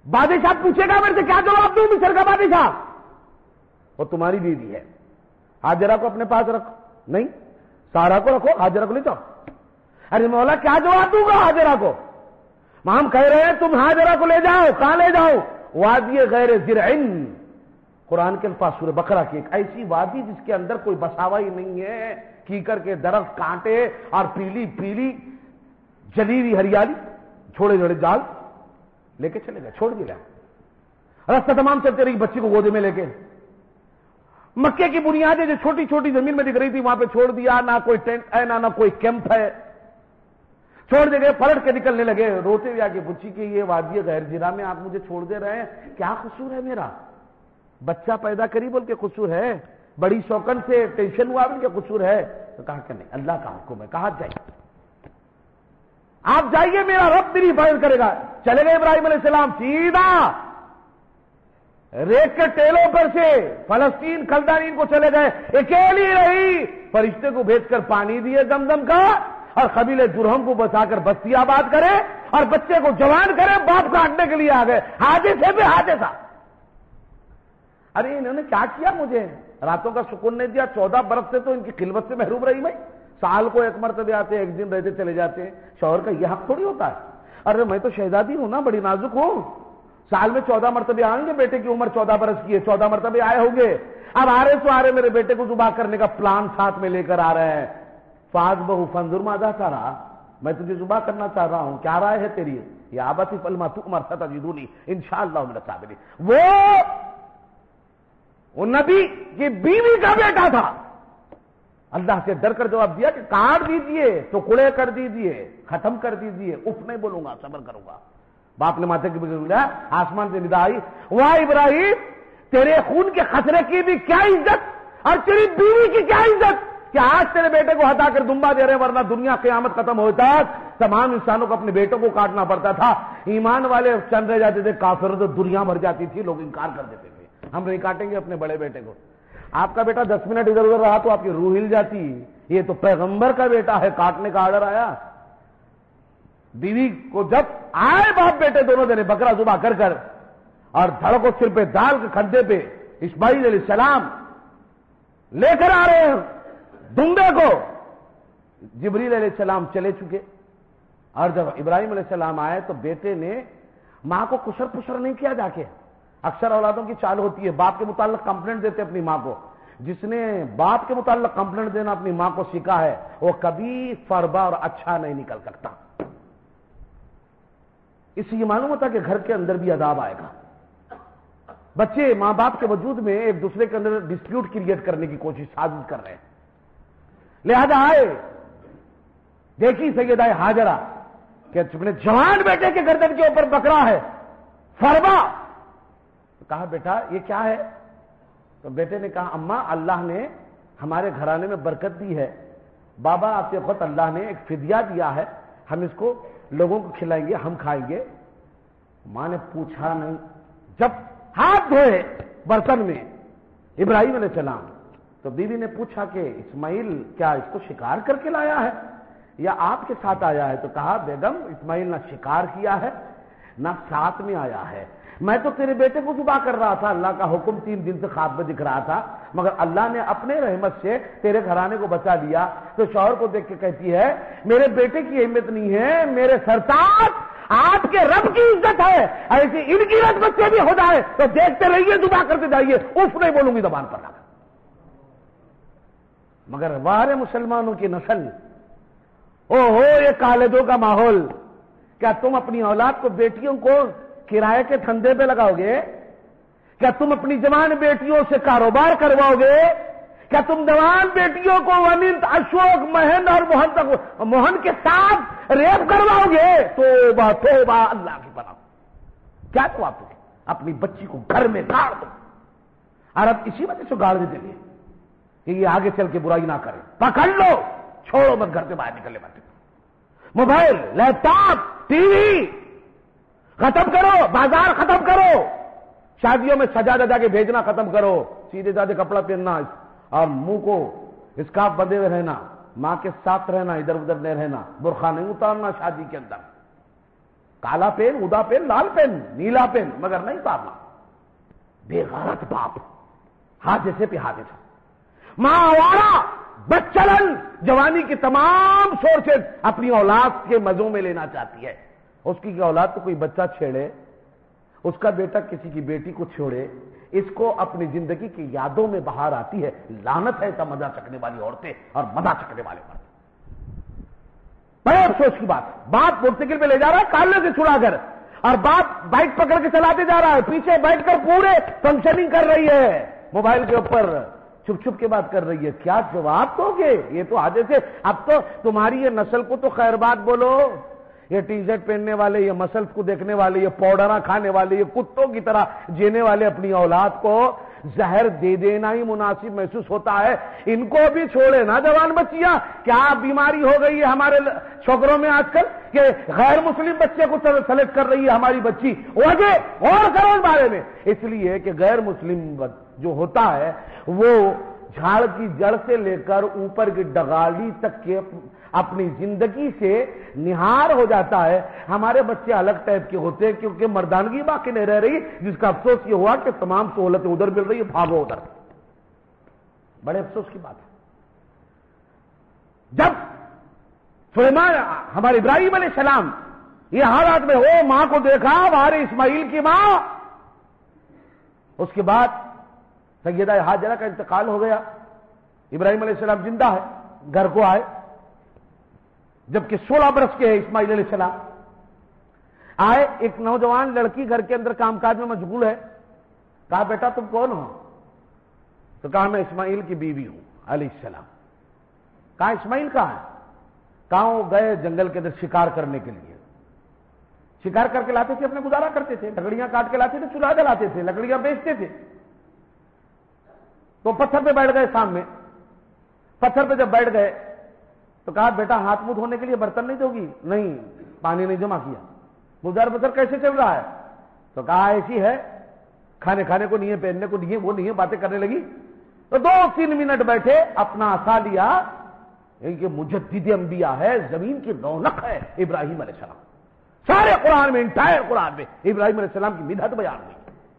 بادشاہ پوچھے گا میرے سے کیا جواب دوں مصر کا بادشاہ؟ وہ تمہاری بیوی ہے، ہاجرہ کو اپنے پاس رکھو، نہیں سارا کو رکھو، ہاجرہ کو لے جاؤ۔ ارے مولا کیا جواب دوں گا ہاجرہ کو؟ ہم کہہ رہے ہیں تم ہاجرہ کو لے جاؤ، کہاں لے جاؤ؟ وادی غیر زرعن، قرآن کے الفاظ سورہ بقرہ کی، ایک ایسی وادی جس کے اندر کوئی بساوا ہی نہیں ہے، کیکر کے درخت، کانٹے اور پیلی پیلی جلی ہوئی ہریالی، چھوڑے چھوڑے جال لے کے چلے گئے، چھوڑ دیا راستہ تمام چلتے رہی، بچی کو گودے میں لے کے مکے کی بنیادیں جو چھوٹی چھوٹی زمین میں دکھ رہی تھی وہاں پہ چھوڑ دیا، نہ کوئی ٹینٹ ہے نہ نہ کوئی کیمپ ہے، چھوڑ دے گئے، پلٹ کے نکلنے لگے روتے ہوئے آگے، بچی کہ یہ وادی غیر زرع میں آپ مجھے چھوڑ دے رہے ہیں، کیا قصور ہے میرا؟ بچہ پیدا کری بول کے قصور ہے؟ بڑی شوقن سے ٹینشن ہوا بول کے قصور ہے؟ تو کہا کہ نہیں، اللہ کا حکم ہے، کہا جائیے آپ جائیے، میرا رب میری حفاظت کرے گا۔ چلے گئے ابراہیم علیہ السلام، سیدھا ریت کے ٹیلوں پر سے فلسطین کلدانین کو چلے گئے، اکیلی رہی، فرشتے کو بھیج کر پانی دیے زمزم کا، اور قبیلے درہم کو بچا کر بستی آباد کرے اور بچے کو جوان کرے، باپ کاٹنے کے لیے آ گئے، حادثے پہ حادثہ۔ ارے انہوں نے کیا کیا؟ مجھے راتوں کا سکون نہیں دیا، چودہ برس سے تو ان کی خلوت سے محروم رہی میں، سال کو ایک مرتبہ آتے، ایک دن رہتے چلے جاتے ہیں، شوہر کا یہ حق تھوڑی ہوتا ہے۔ ارے میں تو شہزادی ہوں نا، بڑی نازک ہوں، سال میں چودہ مرتبہ آئیں گے، بیٹے کی عمر چودہ برس کی ہے، چودہ مرتبہ آئے ہوں گے، اب آ رہے سو آ رہے میرے بیٹے کو ذبح کرنے کا پلان ساتھ میں لے کر آ رہے ہیں، فاز بہو فنظر ماذا ترى، میں تجھے ذبح کرنا چاہ رہا ہوں، کیا رائے ہے تیری؟ یا ابت افعل ما تؤمر ستجدنی انشاءاللہ من الصابرین۔ وہ وہ نبی کی بیوی کا بیٹا تھا، اللہ سے ڈر کر جواب دیا کہ کاٹ دیجئے، ٹکڑے کر دیجئے، ختم کر دیجئے، اف نہیں بولوں گا، صبر کروں گا۔ باپ نے ماتھے کی بگڑ لیا، آسمان سے ندا آئی، واہ ابراہیم تیرے خون کے خطرے کی بھی کیا عزت اور تیری بیوی کی کیا عزت کہ آج تیرے بیٹے کو ہٹا کر دمبا دے رہے ہیں، ورنہ دنیا قیامت ختم ہوتا تمام انسانوں کو اپنے بیٹوں کو کاٹنا پڑتا تھا، ایمان والے چند رہ جاتے تھے، کافر تو دنیا بھر جاتی تھی، لوگ انکار کر دیتے تھے ہم نہیں کاٹیں گے اپنے بڑے بیٹے کو۔ آپ کا بیٹا دس منٹ ادھر ادھر رہا تو آپ کی روح ہل جاتی، یہ تو پیغمبر کا بیٹا ہے، کاٹنے کا آرڈر آیا۔ بیوی کو جب آئے باپ بیٹے دونوں دن بکرا ذبح کر کر اور دھڑ کو سر پہ ڈال کے کھڈے پہ اسماعیل علیہ السلام لے کر آ رہے ہیں دمبے کو، جبریل علیہ السلام چلے چکے، اور جب ابراہیم علیہ السلام آئے تو بیٹے نے ماں کو کسر پسر نہیں کیا جا کے، اکثر اولادوں کی چال ہوتی ہے باپ کے متعلق کمپلینٹ دیتے اپنی ماں کو، جس نے باپ کے متعلق کمپلینٹ دینا اپنی ماں کو سیکھا ہے وہ کبھی فربا اور اچھا نہیں نکل سکتا۔ اس سے یہ معلوم ہوتا کہ گھر کے اندر بھی عذاب آئے گا۔ بچے ماں باپ کے وجود میں ایک دوسرے کے اندر ڈسپیوٹ کریٹ کرنے کی کوشش سازش کر رہے ہیں، لہذا آئے دیکھی سیدہ ہاجرہ کہ اپنے جوان بیٹے کے گردن کے اوپر بکرا ہے، فربا، کہا بیٹا یہ کیا ہے؟ تو بیٹے نے کہا اماں اللہ نے ہمارے گھرانے میں برکت دی ہے، بابا آپ کے خود اللہ نے ایک فدیہ دیا ہے، ہم اس کو لوگوں کو کھلائیں گے، ہم کھائیں گے۔ ماں نے پوچھا نہیں، جب ہاتھ دھوئے برتن میں ابراہیم علیہ السلام تو بیوی نے پوچھا کہ اسماعیل کیا اس کو شکار کر کے لایا ہے یا آپ کے ساتھ آیا ہے؟ تو کہا بیگم اسماعیل نہ شکار کیا ہے نہ ساتھ میں آیا ہے، میں تو تیرے بیٹے کو ذبح کر رہا تھا، اللہ کا حکم تین دن سے خواب میں دکھ رہا تھا، مگر اللہ نے اپنے رحمت سے تیرے گھرانے کو بچا لیا۔ تو شوہر کو دیکھ کے کہتی ہے میرے بیٹے کی اہمیت نہیں ہے، میرے سرتاج آپ کے رب کی عزت ہے، ایسی ان کی عزت بچے بھی ہو جائے تو دیکھتے رہیے، ذبح کرتے جائیے، اف نہیں بولوں گی زبان پر۔ مگر وارے مسلمانوں کی نسل، او ہو یہ کالجوں کا ماحول، کیا تم اپنی اولاد کو، بیٹیوں کو کرائے کے دھندے پہ لگاؤ گے؟ کیا تم اپنی جوان بیٹیوں سے کاروبار کرواؤ گے؟ کیا تم جوان بیٹیوں کو وننت، اشوک، مہند اور موہن تک موہن کے ساتھ ریپ کرواؤ گے؟ توبہ توبہ اللہ کی پناہ، کیا تو آپ اپنی بچی کو گھر میں گاڑ دو، اور اب اسی وجہ سے گاڑ دیتے ہیں کہ یہ آگے چل کے برائی نہ کرے، پکڑ لو، چھوڑو مت، گھر سے باہر نکلنے مت، mobile, laptop, T V ختم کرو، بازار ختم کرو، شادیوں میں سجا دجا کے بھیجنا ختم کرو، سیدھے سادھے کپڑا پہننا اور منہ کو اسکارف بندھے ہوئے رہنا، ماں کے ساتھ رہنا، ادھر ادھر نہیں رہنا، برقع نہیں اتارنا شادی کے اندر، کالا پین، ادا پین، لال پین، نیلا پین، مگر نہیں پاپا. بے غیرت باپ حادثے پہ حادثہ. ماں آوارہ بچلن جوانی کی تمام سورسز اپنی اولاد کے مزوں میں لینا چاہتی ہے. اس کی اولاد کو کوئی بچہ چھیڑے، اس کا بیٹا کسی کی بیٹی کو چھوڑے، اس کو اپنی زندگی کی یادوں میں بہار آتی ہے. لعنت ہے ایسا مزہ چکنے والی عورتیں اور مزہ چکنے والے مرد. بڑے افسوس کی بات، باپ موٹر سائیکل پہ لے جا رہا ہے کالے سے چھڑا کر، اور باپ بائک پکڑ کے چلاتے جا رہا ہے، پیچھے بیٹھ کر پورے فنکشننگ کر رہی ہے موبائل کے اوپر، چھپ چھپ کے بات کر رہی ہے. کیا جواب دو گے؟ یہ تو آگے سے اب تو تمہاری یہ نسل کو تو خیر بات بولو. یہ ٹی شرٹ پہننے والے، یہ مسلس کو دیکھنے والے، یہ پاؤڈرہ کھانے والے، یہ کتوں کی طرح جینے والے اپنی اولاد کو زہر دے دینا ہی مناسب محسوس ہوتا ہے. ان کو بھی چھوڑے نا جوان بچیاں. کیا بیماری ہو گئی ہے ہمارے چھوکروں میں آج کل کہ غیر مسلم بچے کو سلیکٹ کر رہی ہے ہماری بچی. وجہ اور کرو اس بارے میں. اس لیے کہ غیر مسلم جو ہوتا ہے وہ جھاڑ کی جڑ سے لے کر اوپر کی ڈغالی تک کے اپنی زندگی سے نہار ہو جاتا ہے. ہمارے بچے الگ ٹائپ کے ہوتے ہیں کیونکہ مردانگی باقی نہیں رہ رہی، جس کا افسوس یہ ہوا کہ تمام سہولتیں ادھر مل رہی ہے، بھاگو ادھر. بڑے افسوس کی بات ہے. جب سلیمان ہمارے ابراہیم علیہ السلام یہ حالات میں ہو، ماں کو دیکھا ہمارے اسماعیل کی ماں، اس کے بعد سیدہ ہاجرہ کا انتقال ہو گیا. ابراہیم علیہ السلام زندہ ہے، گھر کو آئے جبکہ سولہ برس کے ہیں اسماعیل علیہ السلام. آئے ایک نوجوان لڑکی گھر کے اندر کام کاج میں مشغول ہے. کہا بیٹا تم کون ہو؟ تو کہا میں اسماعیل کی بیوی ہوں علیہ السلام. کہا اسماعیل کہاں ہے؟ کہاں وہ گئے جنگل کے اندر شکار کرنے کے لیے. شکار کر کے لاتے تھے، اپنے گزارا کرتے تھے، لکڑیاں کاٹ کے لاتے تھے، چولہا جلاتے تھے، لکڑیاں بیچتے تھے. تو پتھر پہ بیٹھ گئے سامنے. پتھر پہ جب بیٹھ گئے تو کہا بیٹا ہاتھ منہ دھونے کے لیے برتن نہیں دو گی؟ نہیں، پانی نہیں جمع کیا. گزار بسر کیسے چل رہا ہے؟ تو کہا ایسی ہے، کھانے کھانے کو نہیں ہے، پہننے کو نہیں ہے، وہ نہیں ہے. باتیں کرنے لگی. تو دو تین منٹ بیٹھے، اپنا عصا لیا. یہ مجدد انبیاء ہے، زمین کی رونق ہے ابراہیم علیہ السلام. سارے قرآن میں، انٹائر قرآن میں ابراہیم علیہ السلام کی مدحت بیان ہوئی.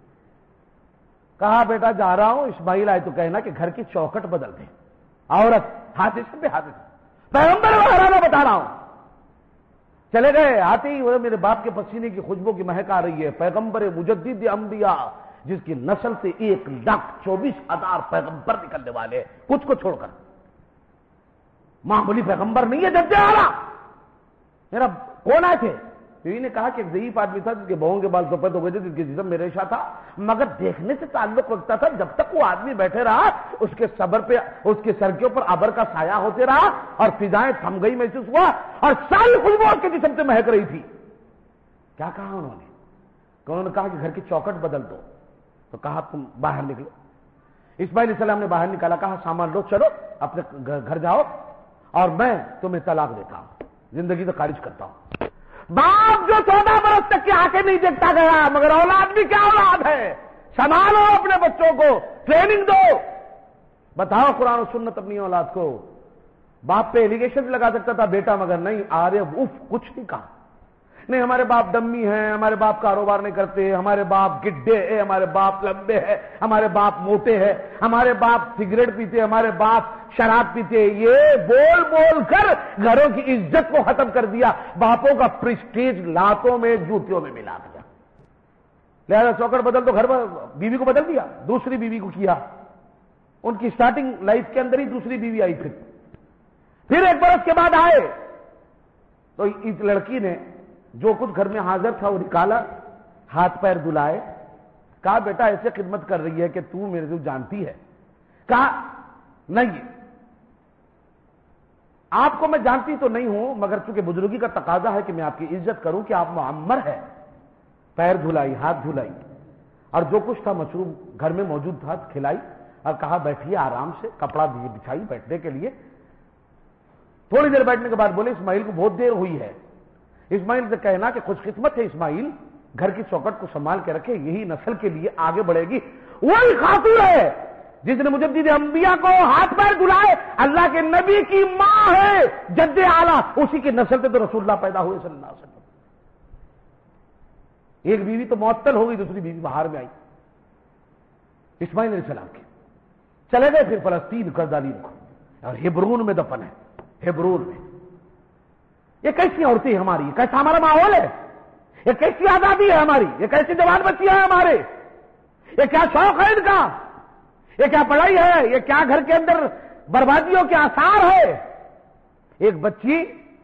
کہا بیٹا جا رہا ہوں، اسماعیل آئے تو کہنا کہ گھر کی چوکٹ بدل دیں. عورت حادثے پہ حادثہ، پیغمبر وغیرہ بتا رہا ہوں. چلے گئے. آتے ہی وہ میرے باپ کے پسینے کی خوشبو کی مہک آ رہی ہے. پیغمبر مجدد انبیاء، جس کی نسل سے ایک لاکھ چوبیس ہزار پیغمبر نکلنے والے، کچھ کو چھوڑ کر. معمولی پیغمبر نہیں ہے. جب آ رہا میرا کون آئے تھے؟ بیوی نے کہا کہ ایک ضعیف آدمی تھا جس کے بہوں کے بال سفید ہو گئے تھے، جس کے جسم میں ریشہ تھا، مگر دیکھنے سے تعلق رکھتا تھا. جب تک وہ آدمی بیٹھے رہا اس کے صبر پہ، اس کے سر کے اوپر ابر کا سایہ ہوتے رہا اور فضائیں تھم گئی محسوس ہوا اور ساری خوشبو اس کے جسم سے مہک رہی تھی. کیا کہا انہوں نے؟ کہ انہوں نے کہا کہ گھر کی چوکٹ بدل دو. تو کہا تم باہر نکلو. اسماعیل علیہ السلام نے باہر نکالا. کہا سامان لو، چلو اپنے گھر جاؤ اور میں تمہیں طلاق دیتا ہوں، زندگی سے خارج کرتا ہوں. باپ جو چودہ برس تک کے آ کے نہیں دیکھتا گیا، مگر اولاد بھی کیا اولاد ہے. سنبھالو اپنے بچوں کو، ٹریننگ دو. بتاؤ قرآن و سنت اپنی اولاد کو. باپ پہ ایلیگیشن لگا سکتا تھا بیٹا، مگر نہیں. آرے اف کچھ نہیں کہا. نہیں ہمارے باپ دمی ہیں، ہمارے باپ کاروبار نہیں کرتے، ہمارے باپ گڈے ہیں، ہمارے باپ لمبے ہیں، ہمارے باپ موٹے ہیں، ہمارے باپ سگریٹ پیتے، ہمارے باپ شراب پیتے. یہ بول بول کر گھروں کی عزت کو ختم کر دیا. باپوں کا پریسٹیج لاتوں میں جوتیوں میں ملا دیا. لہذا چوکٹ بدل تو گھر بیوی کو بدل دیا، دوسری بیوی کو کیا. ان کی سٹارٹنگ لائف کے اندر ہی دوسری بیوی آئی. پھر پھر ایک برس کے بعد آئے تو اس لڑکی نے جو کچھ گھر میں حاضر تھا وہ نکالا، ہاتھ پیر دھلائے. کہا بیٹا ایسے خدمت کر رہی ہے کہ تو میرے کو جانتی ہے. کہا نہیں، آپ کو میں جانتی تو نہیں ہوں، مگر چونکہ بزرگی کا تقاضا ہے کہ میں آپ کی عزت کروں کہ آپ معمر ہے. پیر دھلائی، ہاتھ دھلائی اور جو کچھ تھا مشروب گھر میں موجود تھا کھلائی اور کہا بیٹھیے آرام سے. کپڑا بچھائی بیٹھنے کے لیے. تھوڑی دیر بیٹھنے کے بعد بولے اسماعیل کو بہت دیر ہوئی ہے. اسماعیل سے کہنا کہ خوش قسمت ہے اسماعیل، گھر کی چوکٹ کو سنبھال کے رکھے، یہی نسل کے لیے آگے بڑھے گی. وہی خاتون ہے جس نے مجدد انبیاء کو ہاتھ پیر دھلائے. اللہ کے نبی کی ماں ہے، جد اعلیٰ، اسی کی نسل سے تو رسول اللہ پیدا ہوئے صلی اللہ علیہ وسلم. ایک بیوی تو معطل ہو گئی، دوسری بیوی باہر میں آئی اسماعیل علیہ السلام کی، چلے گئے پھر فلسطین کرزالین کو، اور ہیبرون میں دفن ہے، ہیبرون میں۔ یہ کیسی عورتیں ہماری، یہ کیسا ہمارا ماحول ہے، یہ کیسی آزادی ہے ہماری، یہ کیسی جوان بچیاں ہیں ہمارے، یہ کیا شوق ہے ان کا، یہ کیا پڑھائی ہے، یہ کیا گھر کے اندر بربادیوں کے آثار ہے۔ ایک بچی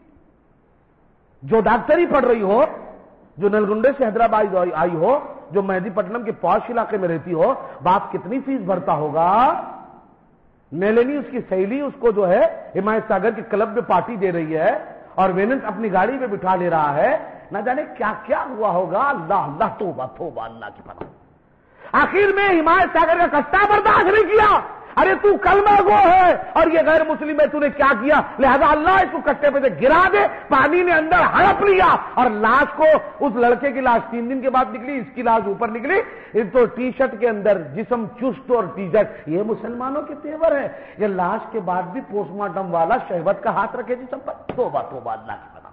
جو ڈاکٹری پڑھ رہی ہو، جو نلگنڈے سے حیدرآباد آئی ہو، جو مہدی پٹنم کے پوش علاقے میں رہتی ہو، باپ کتنی فیس بھرتا ہوگا، نیلنی اس کی سہیلی اس کو جو ہے ہمایت ساگر کے کلب میں پارٹی دے رہی ہے، اور ویننٹ اپنی گاڑی میں بٹھا لے رہا ہے، نہ جانے کیا کیا ہوا ہوگا۔ اللہ اللہ توبہ توبہ اللہ کی پناہ۔ آخر میں ہمایت ساگر کا کشتہ برداشت نہیں کیا، ارے تو کلمہ گو ہے اور یہ غیر مسلم ہے، تو نے کیا کیا، لہذا اللہ اس کو کشتے پہ سے گرا دے۔ پانی نے اندر ہڑپ لیا اور لاش کو، اس لڑکے کی لاش تین دن کے بعد نکلی، اس کی لاش اوپر نکلی، تو ٹی شرٹ کے اندر جسم چست اور ٹی شرٹ، یہ مسلمانوں کے تیور ہے۔ یہ لاش کے بعد بھی پوسٹ مارٹم والا شہوت کا ہاتھ رکھے جسم پر، توبہ توبہ اللہ کی پناہ۔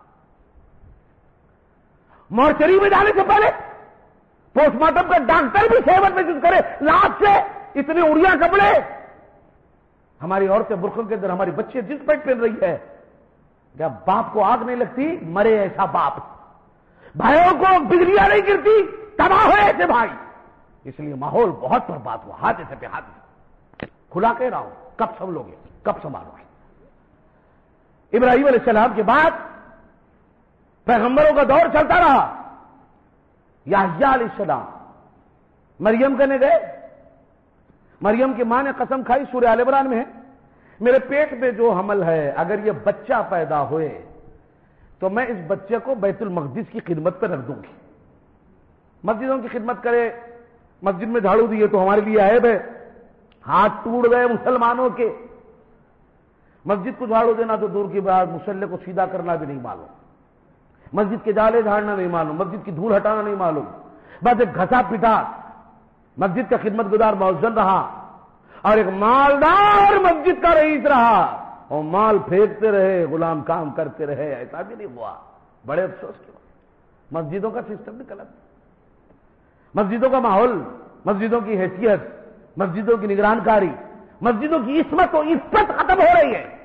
مورچری میں جانے سے پہلے پوسٹ مارٹم کا ڈاکٹر بھی شہوت محسوس کرے، لاش سے اتنے اڑیا کپڑے۔ ہماری عورتیں برقعوں کے اندر، ہماری بچے جنس پینٹ پہن رہی ہے، کیا باپ کو آگ نہیں لگتی؟ مرے ایسا باپ۔ بھائیوں کو بجلیاں نہیں گرتی، تباہ ہوئے ایسے بھائی۔ اس لیے ماحول بہت برباد ہوا، حادثے پہ حادثے۔ کھلا کہہ رہا ہوں، کب سنبھالو گے، کب سنبھالو گے؟ ابراہیم علیہ السلام کے بعد پیغمبروں کا دور چلتا رہا۔ یحییٰ علیہ السلام مریم کہنے گئے، مریم کی ماں نے قسم کھائی، سورہ آل عمران میں ہے، میرے پیٹ میں جو حمل ہے اگر یہ بچہ پیدا ہوئے تو میں اس بچے کو بیت المقدس کی خدمت پہ رکھ دوں گی۔ مسجدوں کی خدمت کرے، مسجد میں جھاڑو دیے تو ہمارے لیے عیب ہے، ہاتھ ٹوٹ گئے مسلمانوں کے۔ مسجد کو جھاڑو دینا تو دور کی بات، مصلی کو سیدھا کرنا بھی نہیں معلوم، مسجد کے جالے جھاڑنا نہیں معلوم، مسجد کی دھول ہٹانا نہیں معلوم، بس ایک گھسا پٹا مسجد کا خدمت گزار مؤذن رہا اور ایک مالدار مسجد کا رئیس رہا، اور مال پھینکتے رہے، غلام کام کرتے رہے، ایسا بھی نہیں ہوا۔ بڑے افسوس کے بعد مسجدوں کا سسٹم بھی غلط، مسجدوں کا ماحول، مسجدوں کی حیثیت، مسجدوں کی نگران کاری، مسجدوں کی عصمت و عفت ختم ہو رہی ہے۔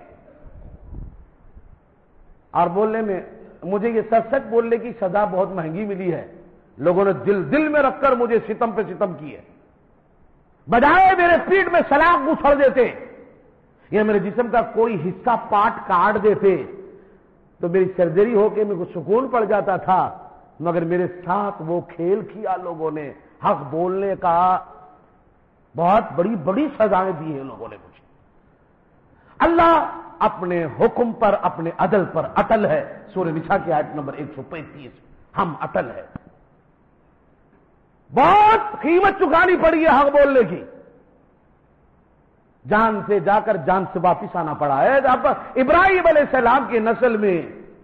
اور بولنے میں مجھے یہ سچ سچ بولنے کی سزا بہت مہنگی ملی ہے، لوگوں نے دل دل میں رکھ کر مجھے ستم پہ ستم کیے، بجائے میرے پیٹ میں سلاخ گھسڑ دیتے یا میرے جسم کا کوئی حصہ پاٹ کاٹ دیتے تو میری سرجری ہو کے میرے کو سکون پڑ جاتا تھا، مگر میرے ساتھ وہ کھیل کیا لوگوں نے، حق بولنے کا بہت بڑی بڑی سزائیں دی ہیں لوگوں نے مجھے۔ اللہ اپنے حکم پر، اپنے عدل پر اٹل ہے۔ سورہ نساء کی آیت نمبر ایک سو پینتیس، ہم اٹل ہے۔ بہت قیمت چکانی پڑی ہے حق بولنے کی، جان سے جا کر جان سے واپس آنا پڑا ہے۔ اب ابراہیم علیہ السلام کی نسل میں،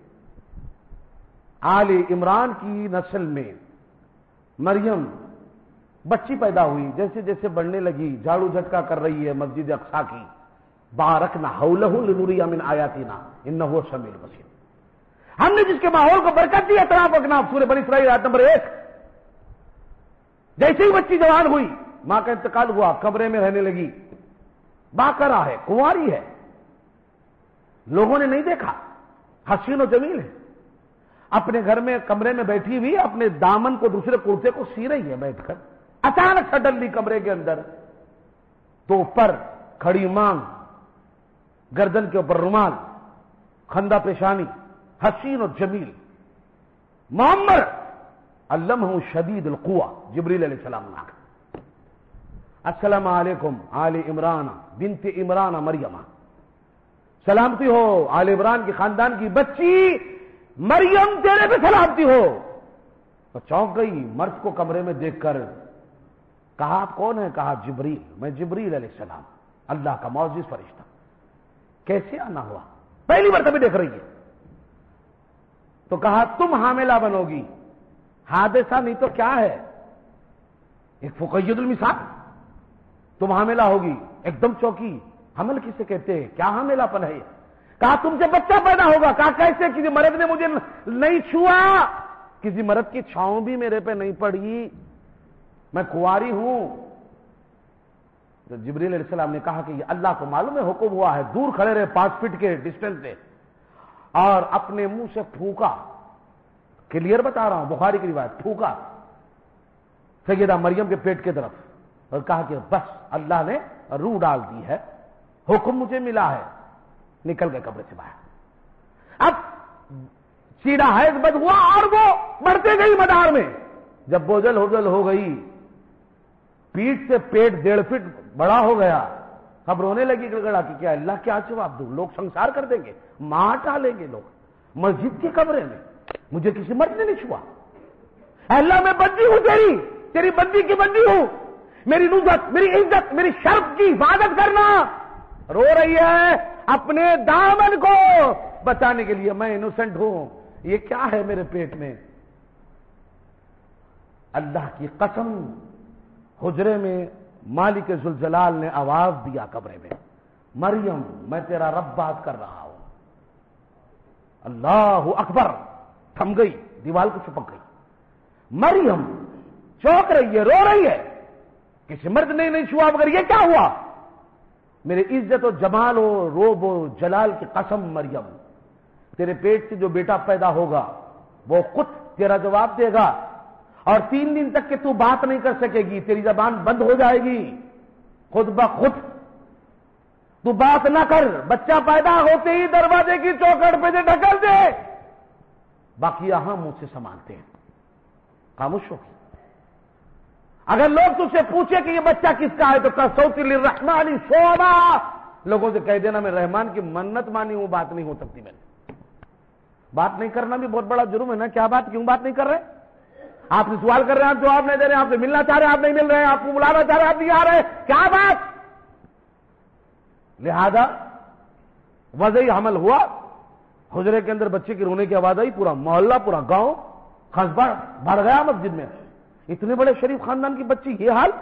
آل عمران کی نسل میں مریم بچی پیدا ہوئی، جیسے جیسے بڑھنے لگی جھاڑو جھٹکا کر رہی ہے مسجد اقصی کی، بارکنا حولہ لنری من آیاتنا انہ سمیع البصیر۔ ہم نے جس کے ماحول کو برکت دی، اطراف رکھنا، سورہ بنی اسرائیل آیت نمبر ایک۔ جیسے ہی بچی جوان ہوئی، ماں کا انتقال ہوا، کمرے میں رہنے لگی، باقرہ ہے، کنواری ہے، لوگوں نے نہیں دیکھا، حسین و جمیل ہے، اپنے گھر میں کمرے میں بیٹھی ہوئی اپنے دامن کو دوسرے کرتے کو سی رہی ہے بیٹھ کر، اچانک سڈن لی کمرے کے اندر تو اوپر کھڑی مانگ، گردن کے اوپر رومال، خندہ پیشانی، حسین و جمیل، معمر، علمہ شدید القوہ، جبریل علیہ السلام نے کہا السلام علیکم آل عمران بنت عمران مریم، سلامتی ہو آل عمران کی خاندان کی بچی مریم، تیرے پہ سلامتی ہو۔ تو چونک گئی مرد کو کمرے میں دیکھ کر، کہا آپ کون ہیں؟ کہا جبریل، میں جبریل علیہ السلام، اللہ کا معزز فرشتہ۔ کیسے آنا ہوا؟ پہلی مرتبہ دیکھ رہی ہے۔ تو کہا تم حاملہ بنو گی، حادثہ نہیں تو کیا ہے، ایک فقیت المثال، تم حاملہ ہوگی۔ ایک دم چوکی، حمل کسے کہتے ہیں، کیا حاملہ پن ہے؟ کہا تم سے بچہ پیدا ہوگا۔ کہا کیسے؟ کسی مرد نے مجھے نہیں چھوا، کسی مرد کی چھاؤں بھی میرے پہ نہیں پڑی، میں کنواری ہوں۔ تو جبریل علیہ السلام نے کہا کہ یہ اللہ کو معلوم ہے حکم ہوا ہے، دور کھڑے رہے پانچ فٹ کے ڈسٹینس سے، اور اپنے منہ سے پھونکا، کلیئر بتا رہا ہوں بخاری کی روایت، پھونکا سیدہ مریم کے پیٹ کی طرف اور کہا کہ بس اللہ نے روح ڈال دی ہے، حکم مجھے ملا ہے، نکل گئے قبر سے باہر۔ اب سیدھا حیض بد ہوا اور وہ بڑھتے گئی مدار میں، جب بوجھل ہوجل ہو گئی، پیٹ سے پیٹ ڈیڑھ فٹ بڑا ہو گیا، اب رونے لگی گڑگڑا کہ کیا اللہ کیا جواب دوں، لوگ سنسار کر دیں گے، ماں ٹالیں گے لوگ مسجد کی قبریں میں، مجھے کسی مرد نے نہیں چھوا، اللہ میں بندی ہوں، تیری تیری بندی کی بندی ہوں، میری نوزت میری عزت میری شرف کی حفاظت کرنا۔ رو رہی ہے اپنے دامن کو بچانے کے لیے، میں انوسنٹ ہوں، یہ کیا ہے میرے پیٹ میں۔ اللہ کی قسم، حجرے میں مالک ذوالجلال نے آواز دیا قبرے میں، مریم میں تیرا رب بات کر رہا ہوں۔ اللہ اکبر، تھم گئی، دیوال کو چپک گئی، مریم چوک رہی ہے، رو رہی ہے، کسی مرد نے نہیں چھوا مگر یہ کیا ہوا؟ میرے عزت و جمال و روب و جلال کی قسم مریم، تیرے پیٹ سے جو بیٹا پیدا ہوگا وہ خود تیرا جواب دے گا، اور تین دن تک کہ تو بات نہیں کر سکے گی، تیری زبان بند ہو جائے گی خود بخود، تو بات نہ کر، بچہ پیدا ہوتے ہی دروازے کی چوکھٹ پہ سے ڈھکل دے، باقی یہاں منہ سے سنبھالتے ہیں، خاموش ہو۔ اگر لوگ تجھ سے پوچھے کہ یہ بچہ کس کا ہے تو کہ صوت للرحمن صوبا، لوگوں سے کہہ دینا میں رحمان کی منت مانی ہوں، بات نہیں ہو سکتی، میں نے بات نہیں کرنا بھی بہت بڑا جرم ہے نا، کیا بات، کیوں بات نہیں کر رہے؟ آپ سے سوال کر رہے ہیں، آپ جواب نہیں دے رہے ہیں، آپ سے ملنا چاہ رہے ہیں، آپ نہیں مل رہے ہیں، آپ کو بلانا چاہ رہے ہیں، آپ نہیں آ رہے، کیا بات؟ لہذا وضعی حمل ہوا، حجرے کے اندر بچے کی رونے کی آواز آئی، پورا محلہ پورا گاؤں قصبہ بھر گیا مسجد میں، اتنے بڑے شریف خاندان کی بچی یہ حال۔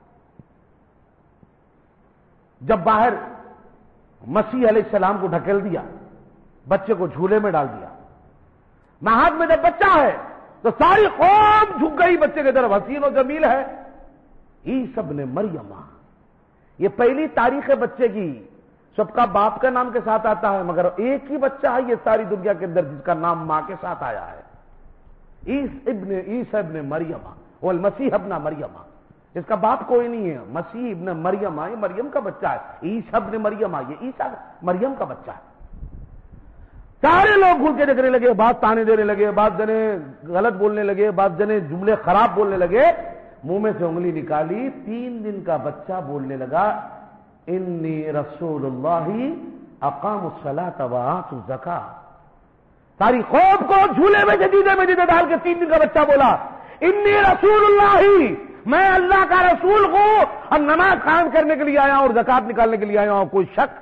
جب باہر مسیح علیہ السلام کو ڈھکیل دیا، بچے کو جھولے میں ڈال دیا، مہد میں جب بچہ ہے تو ساری قوم جھک گئی بچے کی طرف، حسین و جمیل ہے عیسی ابن مریم۔ یہ پہلی تاریخ ہے بچے کی، سب کا باپ کا نام کے ساتھ آتا ہے مگر ایک ہی بچہ ہے یہ ساری دنیا کے اندر جس کا نام ماں کے ساتھ آیا ہے، عیسی ابن عیسی ابن مریم والمسیح ابن مریم، اس کا باپ کوئی نہیں ہے، مسیح ابن مریم، یہ مریم کا بچہ ہے، عیسی ابن مریم، یہ عیسی مریم کا بچہ ہے۔ سارے لوگ گھل کے دیکھنے لگے، بعض تانے دینے لگے، بعض جنے غلط بولنے لگے، بعض جنے جملے خراب بولنے لگے، منہ میں سے انگلی نکالی، تین دن کا بچہ بولنے لگا، انی رسول اللہ اقام الصلاۃ وآتوا الزکاۃ۔ ساری قوم کو جھولے میں جدیدے میں جدید ڈال کے تین دن کا بچہ بولا، انی رسول اللہ، میں اللہ کا رسول ہوں اور نماز قائم کرنے کے لیے آیا ہوں اور زکات نکالنے کے لیے آیا ہوں، کوئی شک؟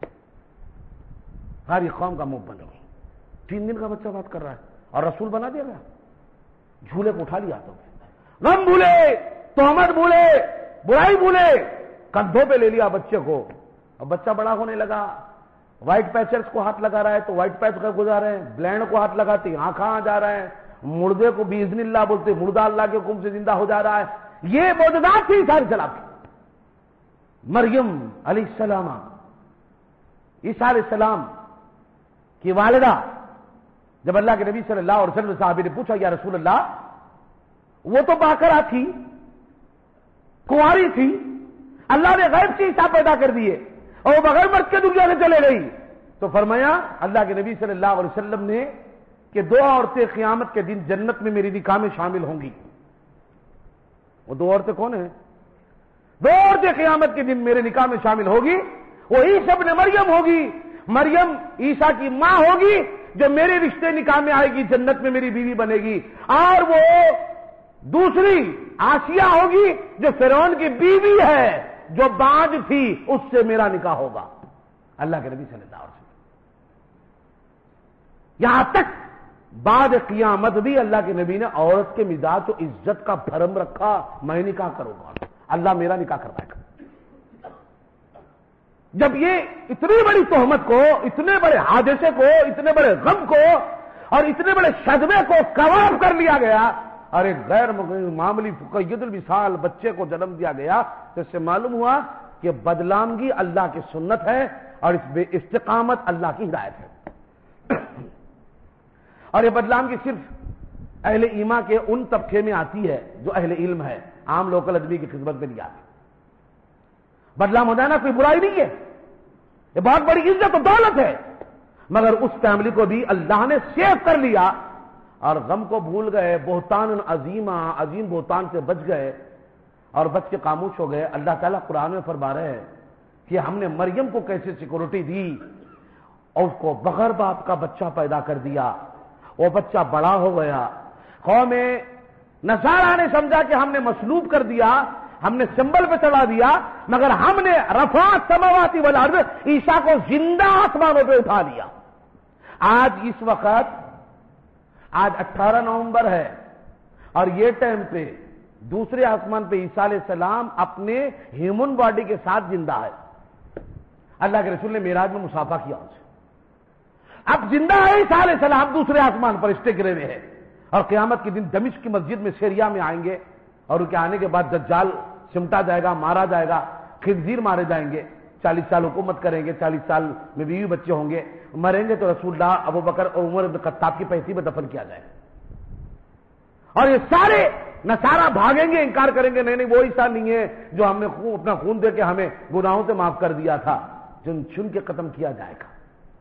ساری قوم کا منہ بند ہو، تین دن کا بچہ بات کر رہا ہے اور رسول بنا دیا گیا، جھولے کو اٹھا لیا تو غم بھولے، تہمت بھولے، برائی بھولے، کندھوں پہ لے لیا بچے کو، اور بچہ بڑا ہونے لگا، وائٹ پیچرز کو ہاتھ لگا رہا ہے تو وائٹ پیچ کر گزار رہے ہیں، بلینڈ کو ہاتھ لگاتے یہاں کہاں جا رہے ہیں، مردے کو باذن اللہ بولتے مردہ اللہ کے حکم سے زندہ ہو جا رہا ہے، یہ معجزات تھی ساری چلا کی۔ مریم علیہ السلام، عیسیٰ علیہ السلام کی والدہ، جب اللہ کے نبی صلی اللہ علیہ وسلم صحابی نے پوچھا یا رسول اللہ، وہ تو باقرہ تھی، کنواری تھی، اللہ نے غیب سے عیسیٰ پیدا کر دیے اور وہ بغیر مرد کے دنیا سے چلے گئی، تو فرمایا اللہ کے نبی صلی اللہ علیہ وسلم نے کہ دو عورتیں قیامت کے دن جنت میں میری نکاح میں شامل ہوں گی۔ وہ دو عورتیں کون ہیں؟ دو عورتیں قیامت کے دن میرے نکاح میں شامل ہوگی، وہ عیسی ابن مریم ہوگی، مریم عیسیٰ کی ماں ہوگی جو میرے رشتے نکاح میں آئے گی، جنت میں میری بیوی بنے گی، اور وہ دوسری آسیہ ہوگی جو فرعون کی بیوی ہے، جو باج تھی، اس سے میرا نکاح ہوگا۔ اللہ کے نبی صلی اللہ علیہ وسلم، یہاں تک بعد قیامت بھی اللہ کے نبی نے عورت کے مزاج و عزت کا بھرم رکھا، میں نکاح کروں گا، اللہ میرا نکاح کروائے گا۔ جب یہ اتنی بڑی تہمت کو، اتنے بڑے حادثے کو، اتنے بڑے غم کو اور اتنے بڑے شذبے کو کباب کر لیا گیا اور ایک غیر معمولی فقید المثال بچے کو جنم دیا گیا، تو اس سے معلوم ہوا کہ بدلامگی اللہ کی سنت ہے اور اس بے استقامت اللہ کی ہدایت ہے۔ اور یہ بدلامگی صرف اہل ایمان کے ان طبقے میں آتی ہے جو اہل علم ہے، عام لوکل آدمی کی خدمت میں نہیں آتی۔ بدلام ہو جانا کوئی برائی نہیں ہے، یہ بہت بڑی عزت و دولت ہے، مگر اس فیملی کو بھی اللہ نے سیو کر لیا اور غم کو بھول گئے، بہتان عظیمہ عظیم بہتان سے بچ گئے اور بچ کے خاموش ہو گئے۔ اللہ تعالیٰ قرآن میں فرما رہے ہیں کہ ہم نے مریم کو کیسے سیکورٹی دی اور اس کو بغیر باپ کا بچہ پیدا کر دیا، وہ بچہ بڑا ہو گیا۔ قوم نصارہ نے سمجھا کہ ہم نے مصلوب کر دیا، ہم نے سمبل پہ چڑھا دیا، مگر ہم نے رفع السماوات والارض عیسیٰ کو زندہ آسمانوں پہ اٹھا لیا۔ آج اس وقت آج اٹھارہ نومبر ہے اور یہ ٹائم پہ دوسرے آسمان پہ عیسیٰ علیہ السلام اپنے ہیومن باڈی کے ساتھ زندہ ہے۔ اللہ کے رسول نے معراج میں مصافحہ کیا ان سے۔ اب زندہ ہے عیسیٰ علیہ السلام دوسرے آسمان پر اسٹے گرے ہوئے ہیں، اور قیامت کے دن دمشق کی مسجد میں سیریا میں آئیں گے اور ان کے آنے کے بعد دجال سمٹا جائے گا، مارا جائے گا، خنزیر مارے جائیں گے، چالیس سال حکومت کریں گے، چالیس سال میں بیوی بچے ہوں گے، مریں گے تو رسول اللہ ابو بکر اور عمر بن خطاب کی پیسی میں دفن کیا جائے گا۔ اور یہ سارے نصارہ بھاگیں گے، انکار کریں گے نہیں نہیں وہ عیسیٰ نہیں ہے جو ہم نے خون اپنا خون دے کے ہمیں گناہوں سے معاف کر دیا تھا، چن چن کے ختم کیا جائے گا۔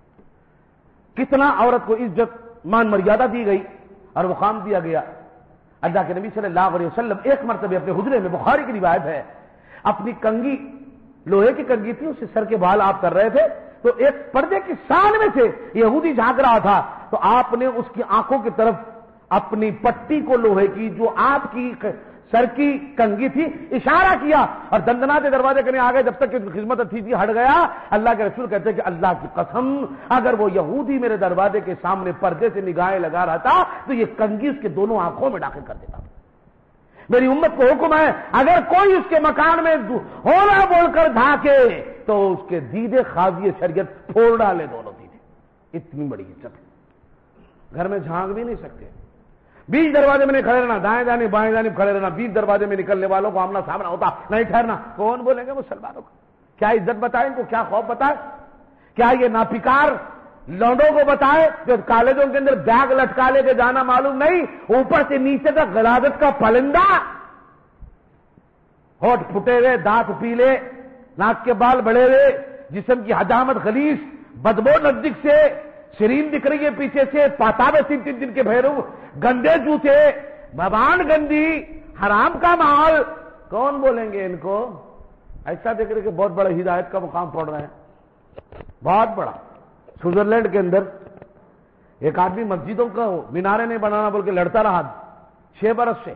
کتنا عورت کو عزت مان مریادہ دی گئی اور مقام دیا گیا۔ اللہ کے نبی صلی اللہ علیہ وسلم ایک مرتبہ اپنے حجرے میں، بخاری کی روایت ہے، اپنی کنگھی لوہے کی کنگھی تھی، اسے سر کے بال آپ کر رہے تھے تو ایک پردے کی سان میں سے یہودی جھانک رہا تھا، تو آپ نے اس کی آنکھوں کی طرف اپنی پٹی کو لوہے کی جو آپ کی سر کی کنگھی تھی اشارہ کیا اور دندناتے دروازے کرنے آ گئے، جب تک کہ خدمت تھی تھی ہٹ گیا۔ اللہ کے رسول کہتے ہیں کہ اللہ کی قسم اگر وہ یہودی میرے دروازے کے سامنے پردے سے نگاہیں لگا رہا تھا تو یہ کنگھی اس کے دونوں آنکھوں میں داخل کر دیتا۔ میری امت کو حکم ہے اگر کوئی اس کے مکان میں ہونا بول کر دھاکے تو اس کے دیدے خاضی شریعت پھوڑ ڈالے، دونوں دیدے۔ اتنی بڑی عزت ہے، گھر میں جھانک بھی نہیں سکتے، بیچ دروازے میں نہیں کھڑے رہنا، دائیں جانب بائیں جانب کھڑے رہنا، بیچ دروازے میں نکلنے والوں کو آمنا سامنا ہوتا نہیں ٹھہرنا۔ کون بولیں گے مسلمانوں کو؟ کیا عزت بتائیں ان کو، کیا خوف بتائے؟ کیا یہ ناپکار لونڈوں کو بتائے جو کالجوں کے اندر بیگ لٹکا لے کے جانا معلوم نہیں، اوپر سے نیچے تک غلاظت کا پلندہ، ہوٹھ پھٹے ہوئے، دانت پیلے، ناک کے بال بڑے ہوئے، جسم کی حجامت غلیظ، بدبو نزدیک سے، شرین دکھ رہی ہے پیچھے سے، پاتابے تین تین دن کے بھیرو، گندے جوتے، ببان گندی، حرام کا ماحول، کون بولیں گے ان کو؟ ایسا دیکھ رہے کہ بہت بڑا ہدایت کا مقام پڑ رہے ہیں، بہت بڑا۔ سوئٹزرلینڈ کے اندر ایک آدمی مسجدوں کا مینارے نہیں بنانا بول کے لڑتا رہا چھ برس سے،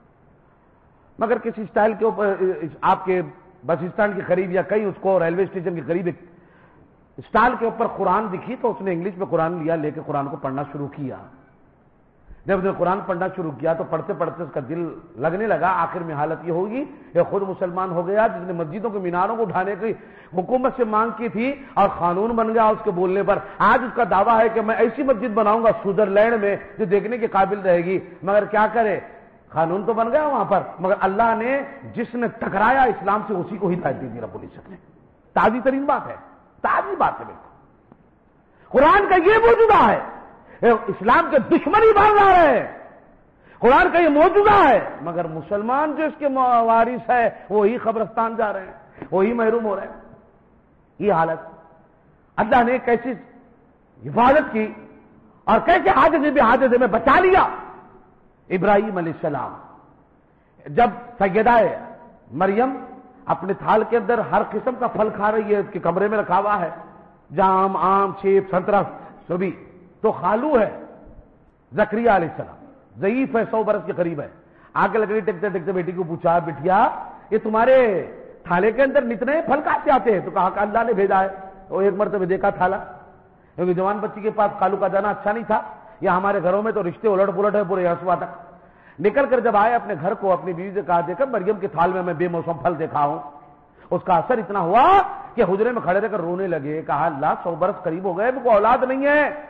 مگر کسی اسٹائل کے اوپر آپ کے بس اسٹینڈ کے قریب یا کہیں اس کو ریلوے اسٹیشن کے قریب ایک اسٹال کے اوپر قرآن دکھی تو اس نے انگلش میں قرآن لیا، لے کے قرآن کو پڑھنا شروع کیا۔ جب اس نے قرآن پڑھنا شروع کیا تو پڑھتے پڑھتے اس کا دل لگنے لگا، آخر میں حالت یہ ہوگی یہ خود مسلمان ہو گیا جس نے مسجدوں کے میناروں کو اٹھانے کی حکومت سے مانگ کی تھی اور قانون بن گیا اس کے بولنے پر۔ آج اس کا دعویٰ ہے کہ میں ایسی مسجد بناؤں گا سوئٹزرلینڈ میں جو دیکھنے کے قابل رہے گی، مگر کیا کرے، قانون تو بن گیا وہاں پر، مگر اللہ نے جس نے ٹکرایا اسلام سے اسی کو ہدایت دی دی رب العزت نے۔ تازی ترین بات ہے، تازی بات ہے، بالکل قرآن کا یہ موجودہ ہے، اسلام کے دشمن ہی بھاگ رہا ہے، قرآن کا یہ موجودہ ہے، مگر مسلمان جو اس کے وارث ہے وہی قبرستان جا رہے ہیں، وہی محروم ہو رہے ہیں۔ یہ حالت اللہ نے کیسی حفاظت کی اور کیسے حادثے بھی حادثے میں بچا لیا۔ ابراہیم علیہ السلام جب سیدہ مریم اپنے تھال کے اندر ہر قسم کا پھل کھا رہی ہے، اس کے کمرے میں رکھا ہوا ہے جام، آم، سیب، سنترا، سبھی، تو خالو ہے زکریا علیہ السلام، ضعیف ہے، سو برس کے قریب ہے، آگے لکڑی ٹکتے ٹکتے بیٹی کو پوچھا، بٹیا یہ تمہارے تھالے کے اندر نتنے پھل کہاں سے آتے ہیں؟ تو کہا کہ اللہ نے بھیجا ہے۔ تو ایک مرتبہ دیکھا تھالا، کیونکہ جوان بچی کے پاس خالو کا جانا اچھا نہیں تھا، یا ہمارے گھروں میں تو رشتے الٹ پلٹ ہے پورے ہسوا تک۔ نکل کر جب آئے اپنے گھر کو اپنی بیوی سے کہا، دیکھا مریم کے تھال میں میں بے موسم پھل دیکھا ہوں۔ اس کا اثر اتنا ہوا کہ حجرے میں کھڑے رہ کر رونے لگے، کہا اللہ سو برس قریب ہو گئے، مجھ کو اولاد نہیں ہے،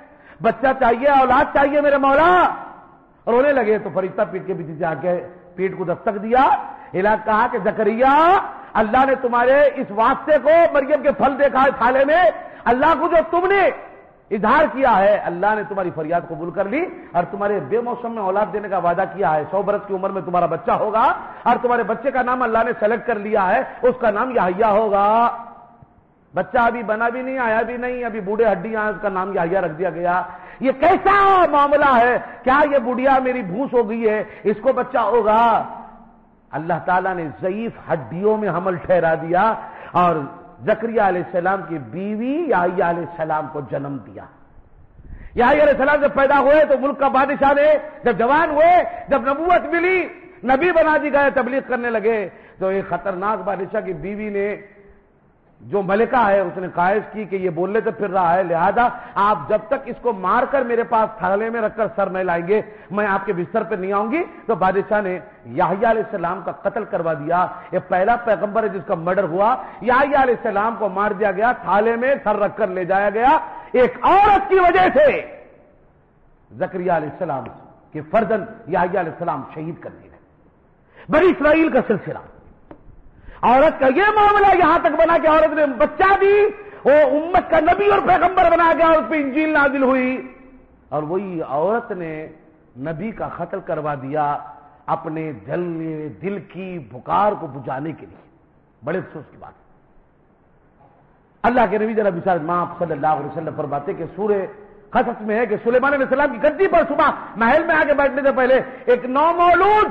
بچہ چاہیے، اولاد چاہیے میرے مولا. رونے لگے تو فرشتہ پیٹ کے پیچھے جا کے پیٹ کو دستک دیا. الہ کہا کہ زکریا، اللہ نے تمہارے اس واسطے کو مریم کے پھل دیکھا ہے تھالے میں، اللہ کو جو تم نے اظہار کیا ہے، اللہ نے تمہاری فریاد قبول کر لی اور تمہارے بے موسم میں اولاد دینے کا وعدہ کیا ہے. سو برس کی عمر میں تمہارا بچہ ہوگا اور تمہارے بچے کا نام اللہ نے سلیکٹ کر لیا ہے، اس کا نام یحییٰ ہوگا. بچہ ابھی بنا بھی نہیں، آیا بھی نہیں، ابھی بوڑھے ہڈیاں، اس کا نام یحییٰ رکھ دیا گیا. یہ کیسا معاملہ ہے؟ کیا یہ بڑھیا میری بھوس ہو گئی ہے، اس کو بچہ ہوگا؟ اللہ تعالیٰ نے ضعیف ہڈیوں میں حمل ٹھہرا دیا اور زکریا علیہ السلام کی بیوی یحییٰ علیہ السلام کو جنم دیا. یحییٰ علیہ السلام جب پیدا ہوئے تو ملک کا بادشاہ نے، جب جوان ہوئے، جب نبوت ملی، نبی بنا دی گئے، تبلیغ کرنے لگے، تو ایک خطرناک بادشاہ کی بیوی نے، جو ملکہ ہے، اس نے خواہش کی کہ یہ بولنے تو پھر رہا ہے، لہذا آپ جب تک اس کو مار کر میرے پاس تھالے میں رکھ کر سر نہیں لائیں گے میں آپ کے بستر پہ نہیں آؤں گی. تو بادشاہ نے یحییٰ علیہ السلام کا قتل کروا دیا. یہ پہلا پیغمبر ہے جس کا مرڈر ہوا. یحییٰ علیہ السلام کو مار دیا گیا، تھالے میں سر رکھ کر لے جایا گیا. ایک عورت کی وجہ سے زکریا علیہ السلام کے فرزند یحییٰ علیہ السلام شہید کر دیے گئے. بنی اسرائیل کا سلسلہ، عورت کا یہ معاملہ یہاں تک بنا کہ عورت نے بچہ دی، وہ امت کا نبی اور پیغمبر بنا گیا، اس پہ انجیل نازل ہوئی. اور وہی عورت نے نبی کا قتل کروا دیا اپنے جلنے دل کی بکار کو بجھانے کے لیے. بڑے افسوس کی بات. اللہ کے نبی جناب امام صلی اللہ علیہ وسلم فرماتے کہ سورہ قصص میں ہے کہ سلیمان علیہ السلام کی گدی پر صبح محل میں آ کے بیٹھنے سے پہلے ایک نومولود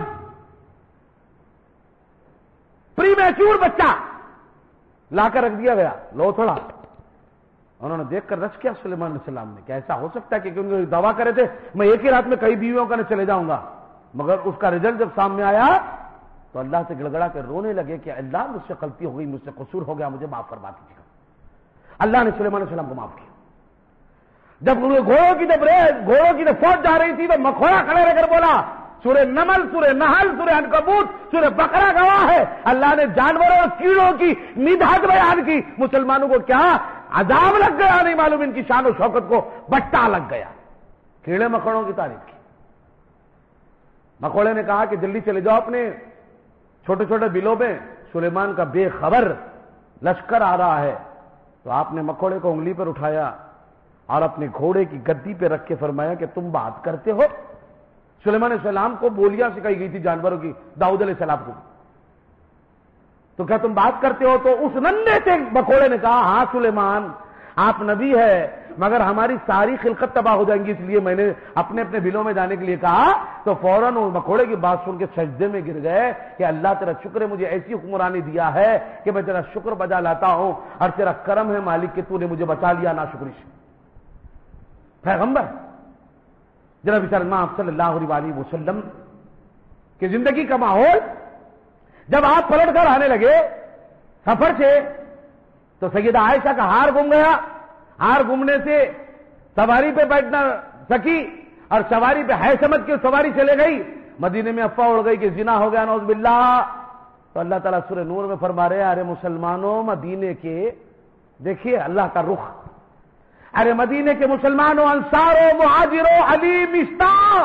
پری میچور بچہ لا کر رکھ دیا گیا. لو تھوڑا. انہوں نے دیکھ کر رش کیا سلیمان علیہ السلام نے کہ ایسا ہو سکتا ہے کہ کیونکہ دعویٰ کرے تھے میں ایک ہی رات میں کئی بیویوں کا نہ چلے جاؤں گا، مگر اس کا رزلٹ جب سامنے آیا تو اللہ سے گڑ گڑا کر رونے لگے کہ اللہ مجھ سے غلطی ہو گئی، مجھ سے قصور ہو گیا، مجھے معاف فرما دیجیے گا. اللہ نے سلیمان علیہ السلام کو معاف کیا. جب گھوڑوں کی جب گھوڑوں کی جب فوج جا رہی تھی تو مکھوڑا کھڑے رہ کر بولا سورہ نمل، سورہ نحل، سورہ عنکبوت، سورہ بقرہ گواہ ہے، اللہ نے جانوروں اور کیڑوں کی ندہت بیان کی. مسلمانوں کو کیا عذاب لگ گیا نہیں معلوم، ان کی شان و شوکت کو بٹا لگ گیا. کیڑے مکوڑوں کی تعریف کی. مکوڑے نے کہا کہ جلدی چلے جاؤ اپنے چھوٹے چھوٹے بلوں میں، سلیمان کا بے خبر لشکر آ رہا ہے. تو آپ نے مکوڑے کو انگلی پر اٹھایا اور اپنے گھوڑے کی گدی پہ رکھ کے فرمایا کہ تم بات کرتے ہو. سلیمان علیہ السلام کو بولیاں سکھائی گئی تھی جانوروں کی، داؤد علیہ السلام کو. تو کیا تم بات کرتے ہو؟ تو اس ننھے سے مکوڑے نے کہا ہاں سلیمان آپ نبی ہے مگر ہماری ساری خلقت تباہ ہو جائیں گی، اس لیے میں نے اپنے اپنے بلوں میں جانے کے لیے کہا. تو فوراً وہ مکوڑے کی بات سن کے سجدے میں گر گئے کہ اللہ تیرا شکر ہے مجھے ایسی حکمرانی دیا ہے کہ میں تیرا شکر بجا لاتا ہوں، اور تیرا کرم ہے مالک کہ تو نے مجھے بچا لیا ناشکری سے. پیغمبر جناب امام صلی اللہ علیہ وسلم کی زندگی کا ماحول جب آپ پلٹ کر آنے لگے سفر سے تو سیدہ عائشہ کا ہار گم گیا. ہار گمنے سے سواری پہ بیٹھنا سکی اور سواری پہ ہے سمجھ کے سواری چلے گئی. مدینے میں افواہ اڑ گئی کہ زنا ہو گیا نعوذ باللہ. تو اللہ تعالیٰ سورہ نور میں فرما رہے ہیں ارے مسلمانوں مدینے کے دیکھیے اللہ کا رخ، ارے مدینے کے مسلمانوں انصاروں مہاجروں علی مستہ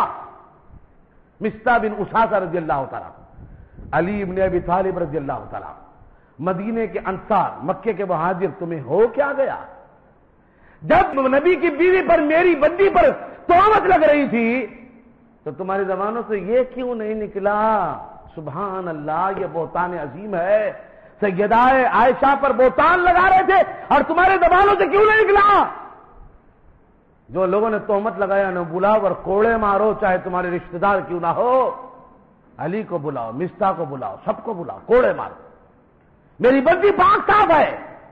مستہ بن اساسہ رضی اللہ تعالیٰ، علی ابن ابی طالب رضی اللہ تعالیٰ، مدینے کے انصار مکے کے مہاجر تمہیں ہو کیا گیا؟ جب نبی کی بیوی پر میری بندی پر تہمت لگ رہی تھی تو تمہاری زبانوں سے یہ کیوں نہیں نکلا سبحان اللہ یہ بہتان عظیم ہے؟ سیدہ عائشہ پر بہتان لگا رہے تھے اور تمہارے زبانوں سے کیوں نہیں نکلا؟ جو لوگوں نے تہمت لگایا نہ بلاؤ اور کوڑے مارو چاہے تمہارے رشتہ دار کیوں نہ ہو. علی کو بلاؤ، مستہ کو بلاؤ، سب کو بلاؤ، کوڑے مارو. میری بندی پاک صاف ہے،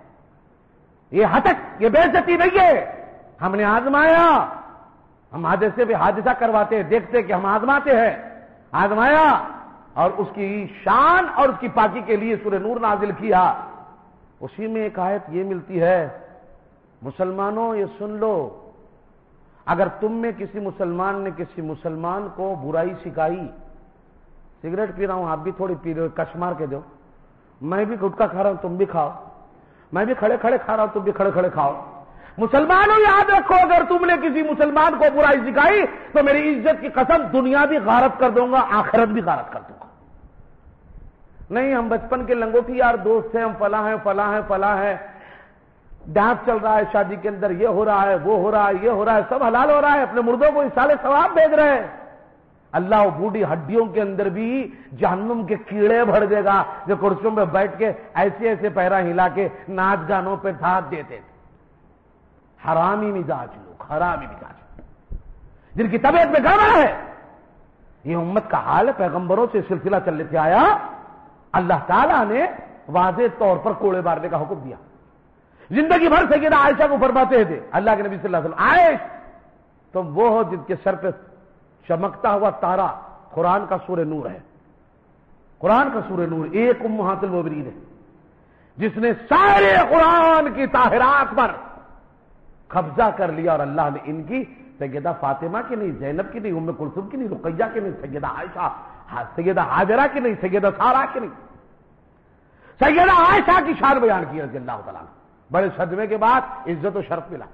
یہ ہتک یہ بے عزتی نہیں ہے. ہم نے آزمایا، ہم حادثے پہ حادثہ کرواتے دیکھتے کہ ہم آزماتے ہیں، آزمایا اور اس کی شان اور اس کی پاکی کے لیے سورہ نور نازل کیا. اسی میں ایک آیت یہ ملتی ہے مسلمانوں یہ سن لو، اگر تم میں کسی مسلمان نے کسی مسلمان کو برائی سکھائی، سگریٹ پی رہا ہوں آپ بھی تھوڑی پی رہے ہو کش مار کے دو، میں بھی گٹکا کھا رہا ہوں تم بھی کھاؤ، میں بھی کھڑے کھڑے کھا رہا ہوں تم بھی کھڑے کھڑے کھاؤ، مسلمانوں یاد رکھو، اگر تم نے کسی مسلمان کو برائی سکھائی تو میری عزت کی قسم دنیا بھی غارت کر دوں گا، آخرت بھی غارت کر دوں گا۔ نہیں ہم بچپن کے لنگوٹی یار دوست ہیں، ہم فلاں ہیں فلاں ہیں فلاں ہیں، ڈانس چل رہا ہے شادی کے اندر، یہ ہو رہا ہے وہ ہو رہا ہے یہ ہو رہا ہے، سب حلال ہو رہا ہے، اپنے مردوں کو اصال ثواب بھیج رہے ہیں۔ اللہ و بوڑھی ہڈیوں کے اندر بھی جہنم کے کیڑے بھر دے گا جو کرسیوں پہ بیٹھ کے ایسے ایسے پیرا ہلا کے ناچ گانوں پہ دھات دیتے تھے۔ حرامی مزاج لوگ، حرامی مزاج جن کی طبیعت میں گڑبڑ ہے۔ یہ امت کا حال ہے، پیغمبروں سے سلسلہ چلتے آیا، اللہ تعالیٰ نے واضح طور پر کوڑے مارنے کا حکم دیا۔ زندگی بھر سیدہ عائشہ کو فرماتے تھے اللہ کے نبی صلی اللہ علیہ وسلم، عائش تم وہ ہو جن کے سر پہ چمکتا ہوا تارا قرآن کا سورہ نور ہے، قرآن کا سورہ نور ایک امہات المومنین ہے، جس نے سارے قرآن کی طاہرات پر قبضہ کر لیا، اور اللہ نے ان کی سیدہ فاطمہ کی نہیں، زینب کی نہیں، ام کلثوم کی نہیں، رقیہ کی نہیں، سیدہ عائشہ، سیدہ ہاجرہ کی نہیں، سیدہ سارہ کی نہیں، سیدہ عائشہ کی شان بیان کی رضی اللہ تعالیٰ عنہ۔ بڑے صدمے کے بعد عزت و شرف ملا۔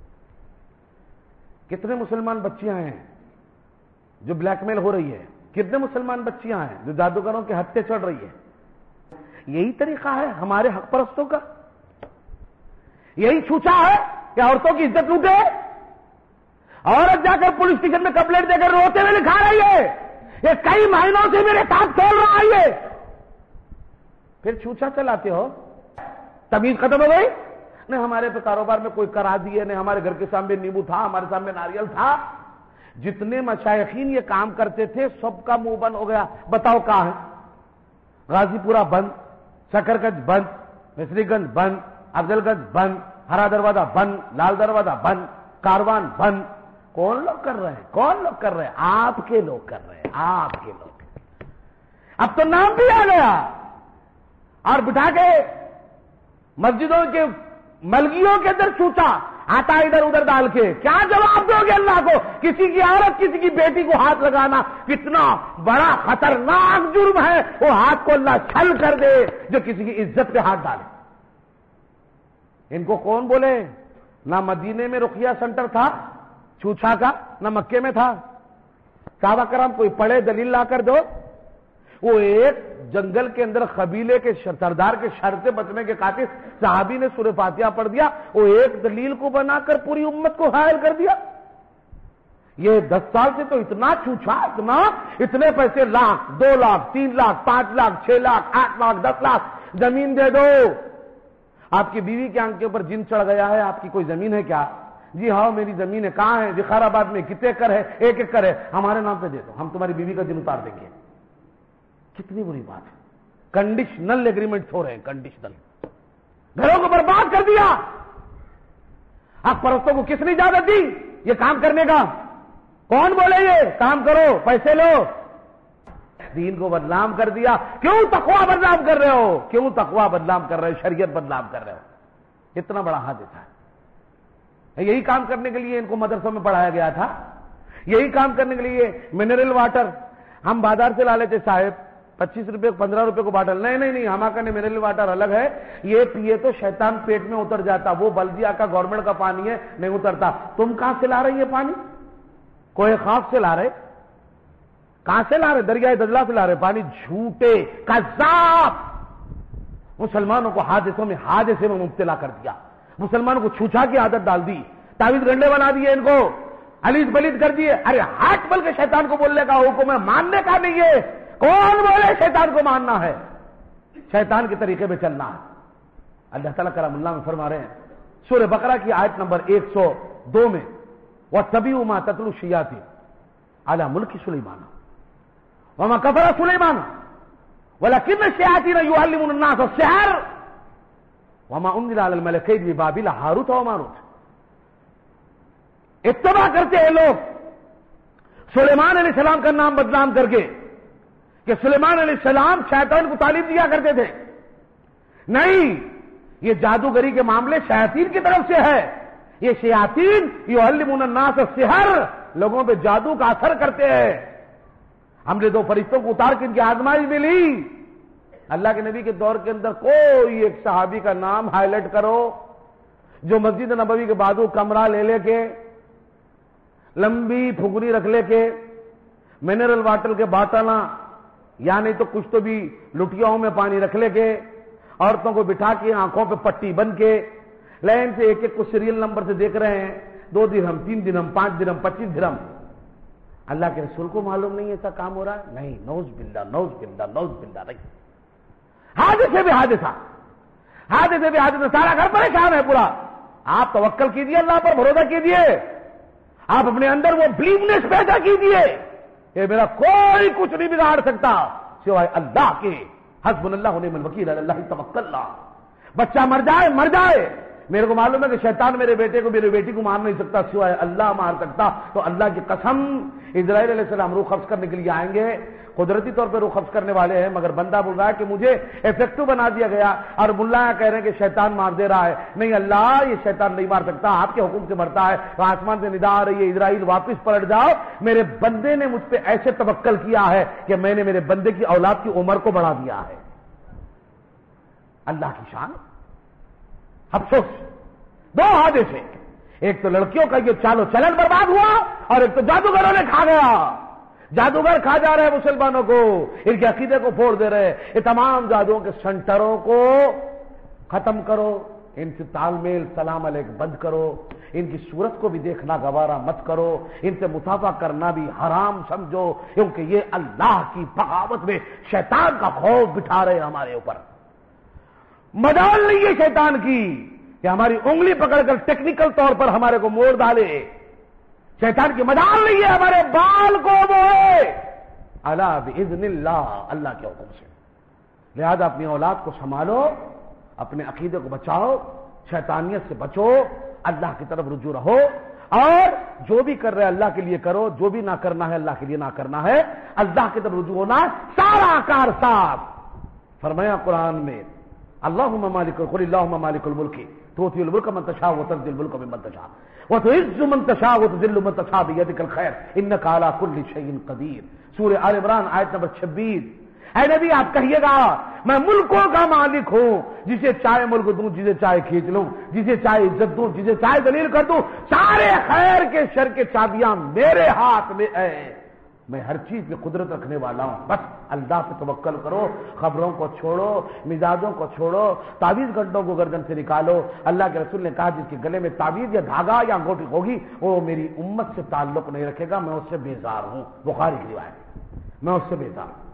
کتنے مسلمان بچیاں ہیں جو بلیک میل ہو رہی ہے، کتنے مسلمان بچیاں ہیں جو جادوگروں کے ہتھے چڑھ رہی ہے۔ یہی طریقہ ہے ہمارے حق پرستوں کا، یہی چھوچا ہے کہ عورتوں کی عزت لوٹے۔ عورت جا کر پولیس اسٹیشن میں کمپلینٹ دے کر روتے ہوئے لکھا رہی ہے یہ کئی مہینوں سے میرے ساتھ چل رہا ہے، پھر چھوچا چلاتے ہو، تمیز ختم ہو گئی؟ نہیں ہمارے پہ کاروبار میں کوئی کرا دیے، نہیں ہمارے گھر کے سامنے نیمبو تھا، ہمارے سامنے ناریل تھا۔ جتنے مشائخین یہ کام کرتے تھے سب کا منہ بند ہو گیا۔ بتاؤ کہاں ہے؟ غازی پورہ بند، شکر گنج بند، مصری گنج بند، افضل گنج بند، ہرا دروازہ بند، لال دروازہ بند، کاروان بند۔ کون لوگ کر رہے ہیں؟ کون لوگ کر رہے ہیں؟ آپ کے لوگ کر رہے ہیں، آپ کے لوگ۔ اب تو نام بھی آ گیا، اور بٹھا کے مسجدوں کے ملگیوں کے اندر چھوٹا آتا ادھر ادھر ڈال کے کیا جواب دو گے اللہ کو؟ کسی کی عورت کسی کی بیٹی کو ہاتھ لگانا کتنا بڑا خطرناک جرم ہے، وہ ہاتھ کو اللہ چھل کر دے جو کسی کی عزت پہ ہاتھ ڈالے۔ ان کو کون بولے؟ نہ مدینے میں رقیہ سینٹر تھا چھوچا کا، نہ مکے میں تھا۔ صحابہ کرام کوئی پڑھے دلیل لا کر دو۔ وہ ایک جنگل کے اندر قبیلے کے سردار کے شر سے بچنے کے خاطر صحابی نے سورہ فاتحہ پڑھ دیا، وہ ایک دلیل کو بنا کر پوری امت کو حائل کر دیا۔ یہ دس سال سے تو اتنا چھوچا، اتنا اتنے پیسے، لاکھ، دو لاکھ، تین لاکھ، پانچ لاکھ، چھ لاکھ، آٹھ لاکھ، دس لاکھ زمین دے دو۔ آپ کی بیوی کے آنکھ کے اوپر جن چڑھ گیا ہے، آپ کی کوئی زمین ہے کیا؟ جی ہاں میری زمین ہے۔ کہاں ہے؟ وقار آباد میں۔ کتنے ایکڑ ہے؟ ایک ایکڑ ہے، ہمارے نام پہ دے دو، ہم تمہاری بیوی کا جن اتار دیں گے۔ کتنی بری بات ہے۔ کنڈیشنل ایگریمنٹ ہو رہے ہیں، کنڈیشنل، گھروں کو برباد کر دیا۔ آپ پرستوں کو کس نے اجازت دی یہ کام کرنے کا؟ کون بولے یہ کام کرو، پیسے لو؟ دین کو بدنام کر دیا۔ کیوں تقویٰ بدنام کر رہے ہو؟ کیوں تقویٰ بدنام کر رہے ہو؟ شریعت بدنام کر رہے ہو؟ اتنا بڑا حادثہ ہے۔ یہی کام کرنے کے لیے ان کو مدرسوں میں پڑھایا گیا تھا، یہی کام کرنے کے لیے منرل واٹر ہم بازار سے لا لیتے صاحب، پچیس روپے پندرہ روپے کو باٹل۔ نہیں نہیں نہیں، ہمارا منرل واٹر الگ ہے، یہ پیے تو شیطان پیٹ میں اتر جاتا، وہ بلدیا کا گورنمنٹ کا پانی ہے، نہیں اترتا۔ تم کہاں سے لا رہے یہ پانی؟ کوئی خواب سے لا رہے؟ کہاں سے لا رہے؟ دریائے دجلہ سے لا رہے پانی؟ جھوٹے کذاب۔ مسلمانوں کو حادثوں میں حادثے میں مبتلا کر دیا، مسلمانوں کو چھوچا کی عادت ڈال دی، تعویذ گنڈے بنا دیے، ان کو علیز بلید کر دیے۔ ارے ہاتھ بل کے شیطان کو بولنے کا حکم ہے، ماننے کا نہیں ہے۔ کون بولے شیطان کو ماننا ہے؟ شیطان کے طریقے میں چلنا ہے۔ اللہ تعالیٰ کرم اللہ میں فرما رہے ہیں سورہ بقرہ کی آیت نمبر ایک سو دو میں، وَاتَّبِعُوا مَا تَتْلُو الشَّيَاطِينُ عَلَىٰ مُلْكِ سُلَيْمَانَ وَمَا كَفَرَ سُلَيْمَانُ وَلَكِنَّ الشَّيَاطِينَ يُعَلِّمُونَ النَّاسَ السِّحْرَ وَمَا أُنزِلَ عَلَى الْمَلَكَيْنِ بِبَابِلَ هَارُوتَ وَمَارُوتَ۔ اتباع کرتے ہیں لوگ سلیمان علیہ السلام کا نام بدنام کر کے کہ سلیمان علیہ السلام شیطان کو تعلیم دیا کرتے تھے۔ نہیں، یہ جادوگری کے معاملے شیاطین کی طرف سے ہے۔ یہ شیاطین یعلمون الناس السحر، لوگوں پہ جادو کا اثر کرتے ہیں۔ ہم نے دو فرشتوں کو اتار کے ان کی آزمائش میں لی۔ اللہ کے نبی کے دور کے اندر کوئی ایک صحابی کا نام ہائی لائٹ کرو جو مسجد نبوی کے بازو کمرہ لے لے کے لمبی پھگنی رکھ لے کے منرل واٹر کے باٹلا یا نہیں تو کچھ تو بھی لٹیاؤں میں پانی رکھ لے کے عورتوں کو بٹھا کے آنکھوں پہ پٹی بن کے لائن سے ایک ایک کو سیریل نمبر سے دیکھ رہے ہیں، دو درہم، تین درہم، پانچ درہم، پچیس درہم. اللہ کے رسول کو معلوم نہیں ایسا کام ہو رہا ہے؟ نہیں، نوز باللہ، نوز باللہ، نوز باللہ. نہیں، حادثے بھی حادثہ، حادثے بھی حادثہ، سارا گھر پریشان ہے پورا. آپ توکل کیجیے، اللہ پر بھروسہ کیجیے، آپ اپنے اندر وہ بلیونیس پیدا کیجیے کہ میرا کوئی کچھ نہیں بگاڑ سکتا سوائے اللہ کے. حسبنا اللہ ونعم الوکیل، اللہ توکلنا. بچہ مر جائے مر جائے، میرے کو معلوم ہے کہ شیطان میرے بیٹے کو میری بیٹی کو مار نہیں سکتا سوائے اللہ مار سکتا. تو اللہ کی قسم، اسرائیل علیہ السلام روح قبض کرنے کے لیے آئیں گے، قدرتی طور پہ روح قبض کرنے والے ہیں، مگر بندہ بول رہا ہے کہ مجھے افیکٹو بنا دیا گیا، اور ملا کہہ رہے ہیں کہ شیطان مار دے رہا ہے. نہیں، اللہ یہ شیطان نہیں مار سکتا، آپ کے حکم سے مرتا ہے. تو آسمان سے ندا آ رہی ہے، اسرائیل واپس پلٹ جاؤ، میرے بندے نے مجھ پہ ایسے توکل کیا ہے کہ میں نے میرے بندے کی اولاد کی عمر کو بڑھا دیا ہے. اللہ کی شان. افسوس، دو حادثے، ایک تو لڑکیوں کا یہ چالو چلن برباد ہوا، اور ایک تو جادوگروں نے کھا گیا. جادوگر کھا جا رہے ہیں مسلمانوں کو، ان کے عقیدے کو پھوڑ دے رہے. یہ تمام جادوؤں کے سنٹروں کو ختم کرو، ان سے تال میل سلام علیک بند کرو، ان کی صورت کو بھی دیکھنا گوارا مت کرو، ان سے مصافحہ کرنا بھی حرام سمجھو، کیونکہ یہ اللہ کی بغاوت میں شیطان کا خوف بٹھا رہے ہیں ہمارے اوپر. مجال نہیں ہے شیطان کی کہ ہماری انگلی پکڑ کر ٹیکنیکل طور پر ہمارے کو موڑ ڈالے. شیطان کی مجال نہیں ہے ہمارے بال کو موڑے، الا باذن اللہ، اللہ کے حکم سے. لہذا اپنی اولاد کو سنبھالو، اپنے عقیدے کو بچاؤ، شیطانیت سے بچو، اللہ کی طرف رجوع رہو، اور جو بھی کر رہے اللہ کے لیے کرو، جو بھی نہ کرنا ہے اللہ کے لیے نہ کرنا ہے. اللہ کی طرف رجوع ہونا سارا کار صاف. فرمایا قرآن میں، اللہم مالک قل اللہم مالک الملک تؤتی الملک من تشاء وتنزع الملک ممن تشاء وتعز من تشاء وتذل من تشاء بيدک الخیر انک علی کل شیء قدیر. سورہ آل عمران آیت نمبر چھبیس. اے نبی آپ کہیے گا میں ملکوں کا مالک ہوں، جسے چاہے ملک دوں، جسے چاہے کھینچ لوں، جسے چاہے عزت دوں، جسے چاہے ذلیل کر دوں. سارے خیر کے شر کے چابیاں میرے ہاتھ میں ہیں، میں ہر چیز میں قدرت رکھنے والا ہوں. بس اللہ پہ توکل کرو، خبروں کو چھوڑو، مزاجوں کو چھوڑو، تعویذ گھنٹوں کو گردن سے نکالو. اللہ کے رسول نے کہا جس کے گلے میں تعویذ یا دھاگا یا انگوٹھی ہوگی وہ میری امت سے تعلق نہیں رکھے گا، میں اس سے بیزار ہوں. بخاری کی روایت، میں اس سے بیزار ہوں.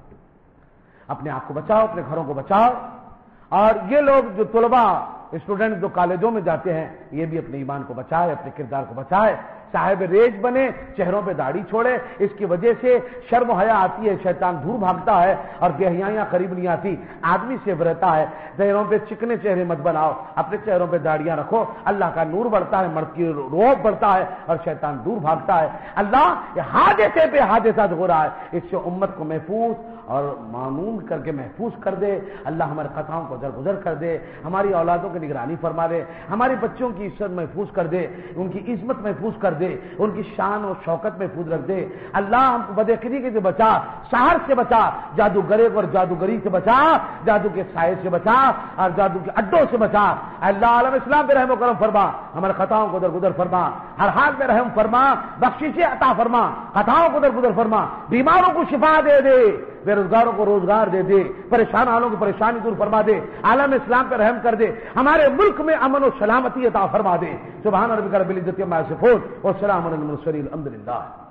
اپنے آپ کو بچاؤ، اپنے گھروں کو بچاؤ. اور یہ لوگ جو طلباء اسٹوڈنٹ جو کالجوں میں جاتے ہیں، یہ بھی اپنے ایمان کو بچائے، اپنے کردار کو بچائے، صاحب ریج بنے، چہروں پہ داڑھی چھوڑے. اس کی وجہ سے شرم و حیا آتی ہے، شیطان دور بھاگتا ہے اور بے حیائیاں قریب نہیں آتی. آدمی سیف رہتا ہے. چہروں پہ چکنے چہرے مت بناؤ، اپنے چہروں پہ داڑیاں رکھو. اللہ کا نور بڑھتا ہے، مرد کی روح بڑھتا ہے اور شیطان دور بھاگتا ہے. اللہ یہ حادثے پہ حادثات ہو رہا ہے، اس سے امت کو محفوظ اور معمون کر کے محفوظ کر دے. اللہ ہمارے خطاؤں کو درگزر کر دے، ہماری اولادوں کی نگرانی فرما دے، ہماری بچوں کی عزت محفوظ کر دے، ان کی عظمت محفوظ کر دے، ان کی شان و شوکت محفوظ رکھ دے. اللہ ہم کو بدعقیدگی سے بچا، سحر سے بچا، جادوگرے اور جادوگری سے بچا، جادو کے سائے سے بچا اور جادو کے اڈوں سے بچا. اللہ عالم اسلام پہ رحم و کرم فرما، ہمارے خطاؤں کو درگزر فرما، ہر حال میں رحم فرما، بخشش عطا فرما، خطاؤں کو درگزر فرما، بیماروں کو شفا دے دے، بے روزگاروں کو روزگار دے دے، پریشان حالوں کی پریشانی دور فرما دے، عالم اسلام پہ رحم کر دے، ہمارے ملک میں امن و سلامتی عطا فرما دے. سبحان ربک رب العزت عما یصفون والسلام علی المرسلین الحمد للہ.